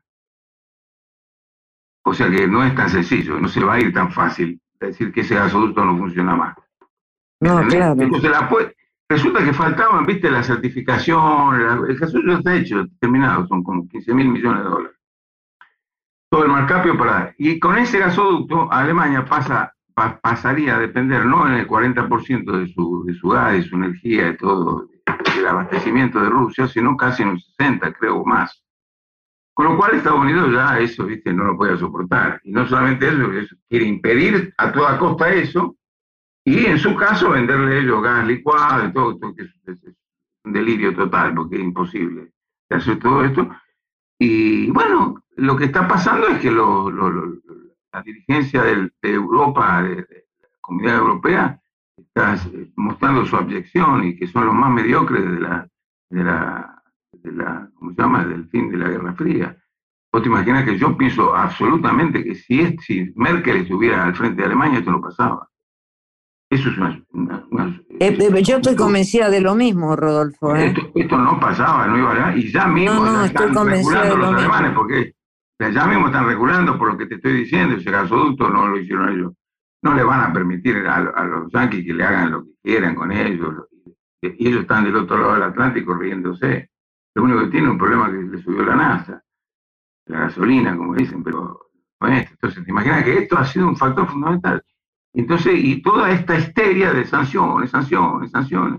O sea que no es tan sencillo, no se va a ir tan fácil decir que ese gasoducto no funciona más. No, claro. Entonces la, resulta que faltaban, viste, la certificación, la, el gasoducto está hecho, terminado, son como quince mil millones de dólares. Todo el mar Caspio para... Y con ese gasoducto, Alemania pasa, pa, pasaría a depender no en el cuarenta por ciento de su, de su gas, de su energía, de todo, del abastecimiento de Rusia, sino casi en un sesenta, creo, o más. Con lo cual Estados Unidos ya eso, viste, no lo puede soportar. Y no solamente eso, eso quiere impedir a toda costa eso, y en su caso venderle a ellos gas licuado y todo, todo que es, es, es un delirio total, porque es imposible hacer todo esto. Y bueno, lo que está pasando es que lo, lo, lo, la dirigencia del, de Europa, de, de la Comunidad Europea, está mostrando su abyección y que son los más mediocres de la, de la, de la ¿cómo se llama?, del fin de la Guerra Fría. Vos te imaginas que yo pienso absolutamente que si, es, si Merkel estuviera al frente de Alemania, esto no pasaba. Eso es una... una, una eh, eh, yo estoy convencida de lo mismo, Rodolfo. ¿eh? Esto, esto no pasaba, no iba a... Y ya mismo no, no, están reculando los alemanes, porque ya mismo están reculando por lo que te estoy diciendo. Ese gasoducto no lo hicieron ellos. No le van a permitir a, a los yanquis que le hagan lo que quieran con ellos. Y ellos están del otro lado del Atlántico riéndose. Lo único que tiene es un problema que le subió la NASA. La gasolina, como dicen, pero no es. Entonces, te imaginas que esto ha sido un factor fundamental. Entonces, y toda esta histeria de sanciones, sanciones, sanciones.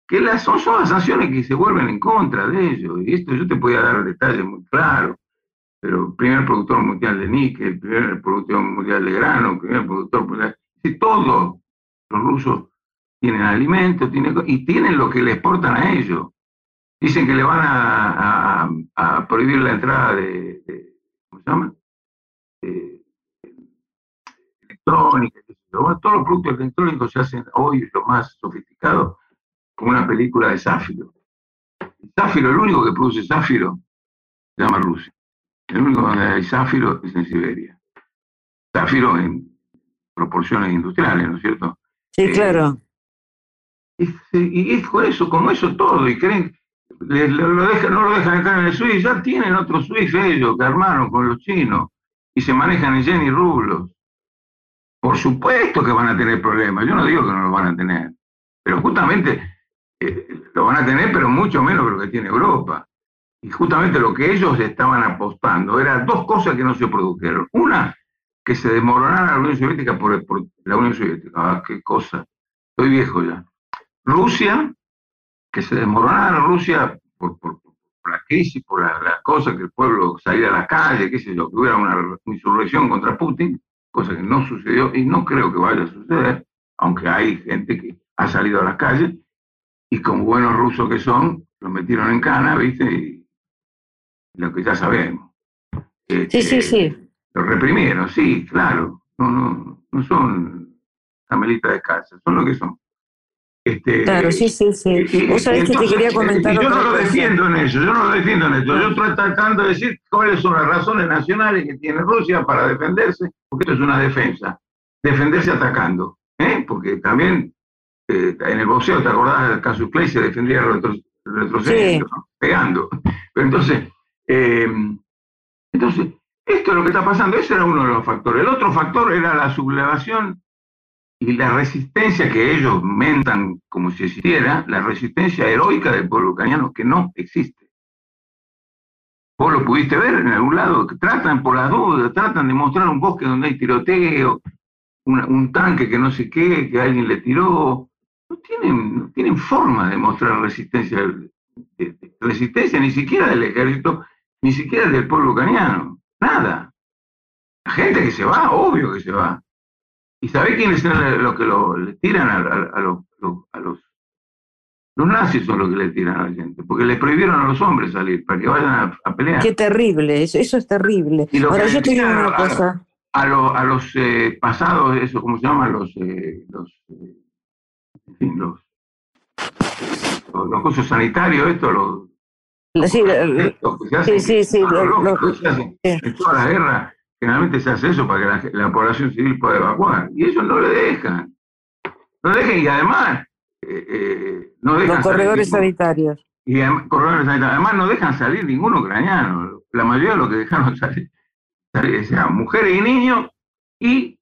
que las, son, son las sanciones que se vuelven en contra de ellos. Y esto yo te podía dar detalles muy claros, pero primer productor mundial de níquel, primer productor mundial de grano, primer productor mundial, y todos los rusos tienen alimentos, tienen, y tienen lo que le exportan a ellos. Dicen que le van a, a, a prohibir la entrada de, de ¿cómo se llama? De, electrónica, todos los productos electrónicos se hacen hoy lo más sofisticado, como una película de Zafiro. Zafiro, el único que produce Zafiro, se llama Rusia. El único donde hay Zafiro es en Siberia. Zafiro en proporciones industriales, ¿no es cierto? Sí, eh, claro. Y, y es con eso, como eso todo, y creen, le, lo, lo dejan, no lo dejan entrar en el SWIFT, ya tienen otro SWIFT ellos que armaron con los chinos, y se manejan en yen y rublos. Por supuesto que van a tener problemas, yo no digo que no lo van a tener, pero justamente eh, lo van a tener, pero mucho menos que lo que tiene Europa. Y justamente lo que ellos estaban apostando eran dos cosas que no se produjeron. Una, que se desmoronara la Unión Soviética por, por la Unión Soviética. Ah, qué cosa. Estoy viejo ya. Rusia, que se desmoronara Rusia por, por, por la crisis, por la, la cosa, que el pueblo saliera a la calle, qué sé yo, que hubiera una insurrección contra Putin, cosa que no sucedió y no creo que vaya a suceder, aunque hay gente que ha salido a las calles y como buenos rusos que son, los metieron en cana, ¿viste? Y lo que ya sabemos. Sí, sí, sí. Los reprimieron, sí, claro. No, no, no son camelitas de casa, son lo que son. Este, claro, sí, sí, sí. Y, Vos sabés entonces, que te quería comentar. Y yo no lo cosa. defiendo en eso, yo no lo defiendo en eso. Yo estoy tratando de decir cuáles son las razones nacionales que tiene Rusia para defenderse, porque esto es una defensa. Defenderse atacando, ¿eh? Porque también eh, en el boxeo, ¿te acordás del caso Clay? Se defendía retro, retrocediendo, sí. ¿no? Pegando. Pero entonces, eh, entonces, esto es lo que está pasando, ese era uno de los factores. El otro factor era la sublevación y la resistencia que ellos mentan como si existiera, la resistencia heroica del pueblo ucraniano que no existe. Vos lo pudiste ver en algún lado, que tratan por las dudas, tratan de mostrar un bosque donde hay tiroteo, una, un tanque que no sé qué, que alguien le tiró. No tienen, no tienen forma de mostrar resistencia, de, de, resistencia ni siquiera del ejército, ni siquiera del pueblo ucraniano. Nada. La gente que se va, obvio que se va. ¿Y sabés quiénes son los que lo, le tiran a, a, a, los, a los... Los nazis son los que le tiran a la gente, porque les prohibieron a los hombres salir, para que vayan a, a pelear. Qué terrible, eso, eso es terrible. Y Ahora yo te digo una a, cosa. A, a, lo, a los eh, pasados, eso, ¿cómo se llaman? Los... Eh, los eh, en fin, los... Los, los cosas sanitarios, esto, los... Sí, esto, que se hacen, sí, sí, sí, lo, lo, lo, lo, se hacen, sí. En todas las guerras, generalmente se hace eso para que la, la población civil pueda evacuar. Y ellos no le dejan. No dejan, y además... Eh, eh, no dejan los corredores salir, sanitarios. Y además, corredores sanitarios. Además, no dejan salir ningún ucraniano. La mayoría de los que dejaron salir, salir o sea, mujeres y niños, y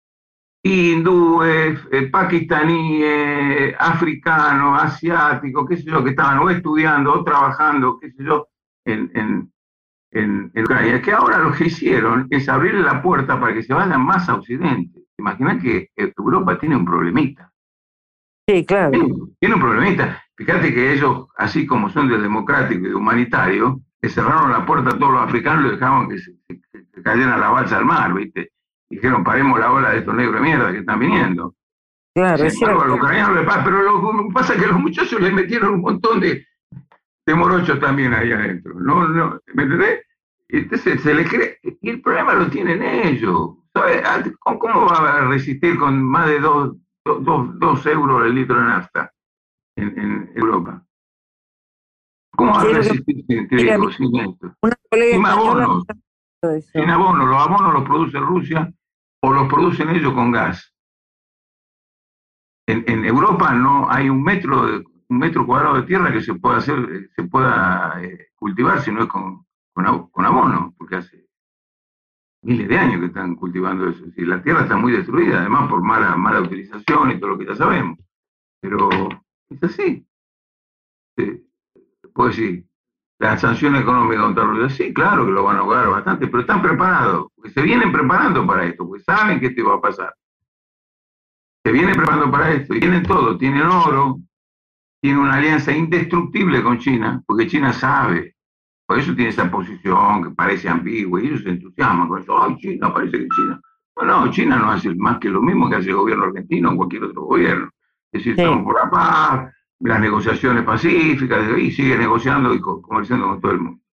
hindúes, eh, pakistaníes, africanos, asiáticos, qué sé yo, que estaban o estudiando o trabajando, qué sé yo, en, en, en, en Ucrania. Que ahora lo que hicieron es abrirle la puerta para que se vayan más a Occidente. Imagina que Europa tiene un problemita. Sí, claro. Tiene, tiene un problemita. Fíjate que ellos, así como son de democrático y de humanitario, le cerraron la puerta a todos los africanos y le dejaban que se, que, que cayeran a la balsa al mar, ¿viste? Dijeron, paremos la ola de estos negros de mierda que están viniendo. Claro, es cierto. A los ucranianos le pasa, pero lo que pasa es que los muchachos les metieron un montón de, de morochos también ahí adentro. ¿No? ¿No? ¿Me entendés? Entonces se les cree, y el problema lo tienen ellos. ¿Sabes? ¿Cómo va a resistir con más de dos Dos, dos euros el litro de nafta en, en Europa? ¿Cómo va a resistir sin trigo, sin esto? Sin abonos, sin abonos. Los abonos los produce Rusia o los producen ellos con gas. En, en Europa no hay un metro, de, un metro cuadrado de tierra que se pueda hacer, se pueda eh, cultivar si no es con, con, con abono, porque hace miles de años que están cultivando eso. Si la tierra está muy destruida, además por mala, mala utilización y todo lo que ya sabemos. Pero es así. Sí. Puedo decir, las sanciones económicas contra Rusia, sí, claro que lo van a ahogar bastante, pero están preparados, porque se vienen preparando para esto, porque saben que esto va a pasar. Se vienen preparando para esto, y tienen todo, tienen oro, tiene una alianza indestructible con China, porque China sabe, por eso tiene esa posición que parece ambigua, y ellos se entusiasman con eso. ¡Ay, China! Parece que China... Bueno, no, China no hace más que lo mismo que hace el gobierno argentino o cualquier otro gobierno. Es decir, sí, estamos por la paz, las negociaciones pacíficas, y sigue negociando y comerciando con todo el mundo.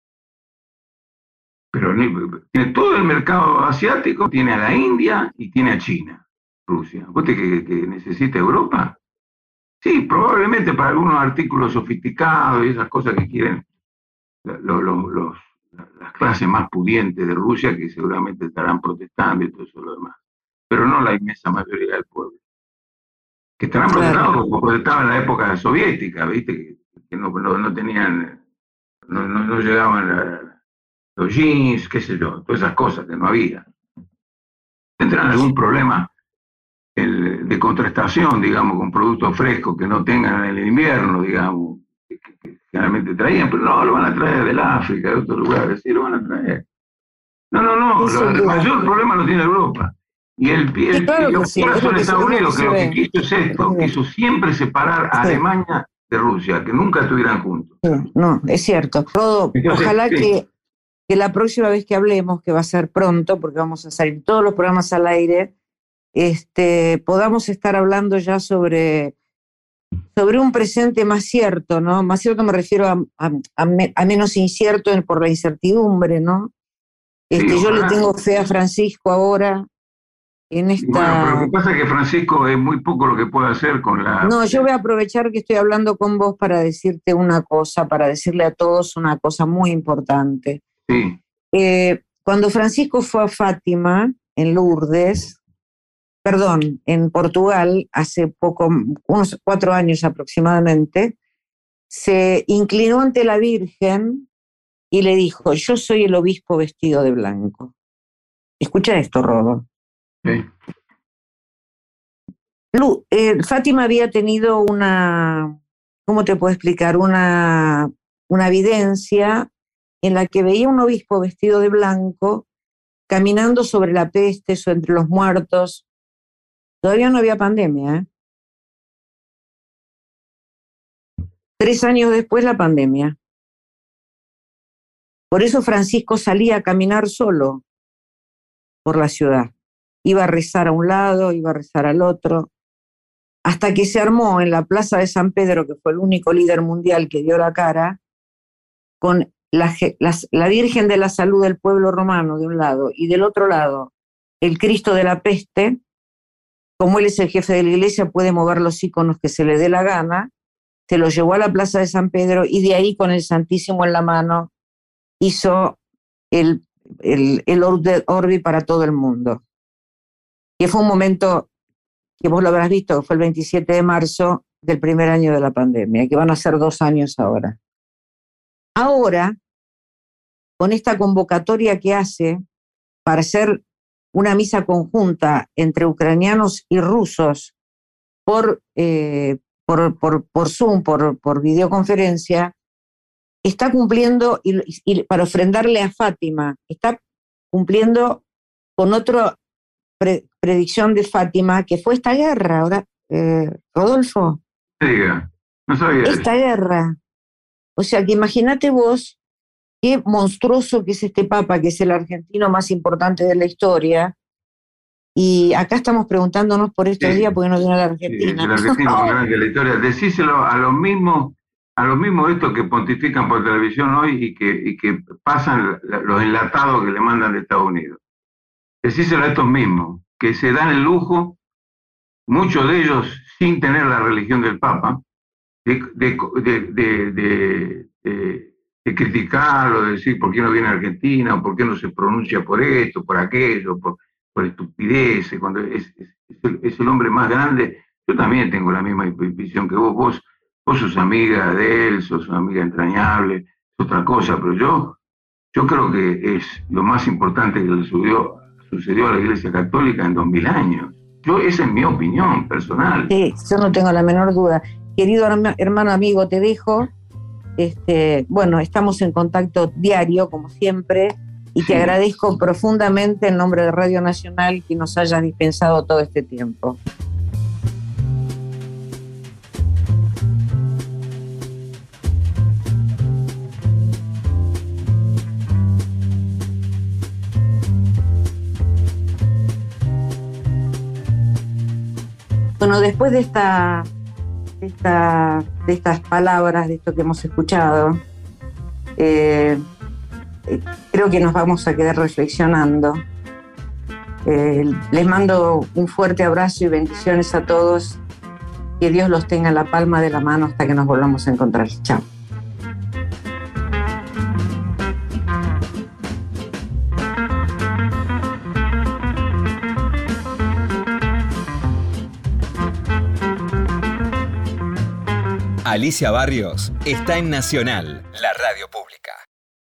Pero tiene todo el mercado asiático, tiene a la India y tiene a China, Rusia. ¿Usted que, que necesita Europa? Sí, probablemente para algunos artículos sofisticados y esas cosas que quieren los, los, los, las clases más pudientes de Rusia, que seguramente estarán protestando y todo eso lo demás. Pero no la inmensa mayoría del pueblo. Que estarán protestando como protestaban en la época soviética, ¿viste? Que, que no, no, no tenían, no, no, no llegaban a los jeans, qué sé yo, todas esas cosas que no había. Tendrán algún problema el, de contrastación, digamos, con productos frescos que no tengan en el invierno, digamos, que, que, que generalmente traían, pero no, lo van a traer del África, de otros lugares, sí, lo van a traer. No, no, no, lo, el mayor problema lo tiene Europa. Y el, el, el, claro el sí, caso de Estados Unidos, que lo que quiso es esto, quiso siempre separar a sí. Alemania de Rusia, que nunca estuvieran juntos. Sí, no, es cierto. Rodo, Entonces, ojalá sí. que que la próxima vez que hablemos, que va a ser pronto, porque vamos a salir todos los programas al aire, este, podamos estar hablando ya sobre, sobre un presente más cierto, ¿no? Más cierto me refiero a, a, a, me, a menos incierto por la incertidumbre, ¿no? Este, sí, yo le tengo fe a Francisco ahora en esta... Bueno, pero lo que pasa es que Francisco es muy poco lo que puede hacer con la... No, yo voy a aprovechar que estoy hablando con vos para decirte una cosa, para decirle a todos una cosa muy importante. Sí. Eh, cuando Francisco fue a Fátima, en Lourdes, perdón, en Portugal, hace poco, unos cuatro años aproximadamente, se inclinó ante la Virgen y le dijo: yo soy el obispo vestido de blanco. Escucha esto, Rodo. Sí. Lu, eh, Fátima había tenido una, ¿cómo te puedo explicar? Una, una evidencia en la que veía un obispo vestido de blanco caminando sobre la peste o entre los muertos. Todavía no había pandemia, ¿eh? Tres años después la pandemia. Por eso Francisco salía a caminar solo por la ciudad. Iba a rezar a un lado, iba a rezar al otro, hasta que se armó en la Plaza de San Pedro, que fue el único líder mundial que dio la cara, con La, la, la Virgen de la Salud del pueblo romano de un lado y del otro lado el Cristo de la peste. Como él es el jefe de la iglesia, puede mover los íconos que se le dé la gana. Se lo llevó a la Plaza de San Pedro y de ahí, con el Santísimo en la mano, hizo el, el, el Orbi para todo el mundo, que fue un momento que vos lo habrás visto, fue el veintisiete de marzo del primer año de la pandemia, que van a ser dos años ahora. Ahora, con esta convocatoria que hace para hacer una misa conjunta entre ucranianos y rusos por, eh, por, por, por Zoom, por, por videoconferencia, está cumpliendo, y, y para ofrendarle a Fátima, está cumpliendo con otra pre, predicción de Fátima, que fue esta guerra, ahora, eh, Rodolfo. Diga, no sabía. Esta guerra. O sea, que imagínate vos qué monstruoso que es este Papa, que es el argentino más importante de la historia, y acá estamos preguntándonos por estos sí. días porque no viene a la Argentina. Sí, el argentino más grande que la historia. Decíselo a los mismos, a los mismos estos que pontifican por televisión hoy y que, y que pasan los enlatados que le mandan de Estados Unidos. Decíselo a estos mismos, que se dan el lujo, muchos de ellos sin tener la religión del Papa, De, de, de, de, de, de criticarlo, de decir por qué no viene a Argentina, o por qué no se pronuncia por esto, por aquello, por, por estupideces, cuando es, es, es, el, es el hombre más grande. Yo también tengo la misma visión que vos, vos, vos sos amiga de él, sos una amiga entrañable, es otra cosa, pero yo, yo creo que es lo más importante que le sucedió, sucedió a la Iglesia Católica en dos mil años. Yo, esa es mi opinión personal. Sí, yo no tengo la menor duda. Querido hermano amigo, te dejo. Este, bueno, estamos en contacto diario, como siempre, y te sí. agradezco profundamente en nombre de Radio Nacional que nos hayas dispensado todo este tiempo. Bueno, después de, esta, de, esta, de estas palabras, de esto que hemos escuchado, eh, creo que nos vamos a quedar reflexionando. Eh, les mando un fuerte abrazo y bendiciones a todos. Que Dios los tenga en la palma de la mano hasta que nos volvamos a encontrar. Chao. Alicia Barrios está en Nacional, la radio pública.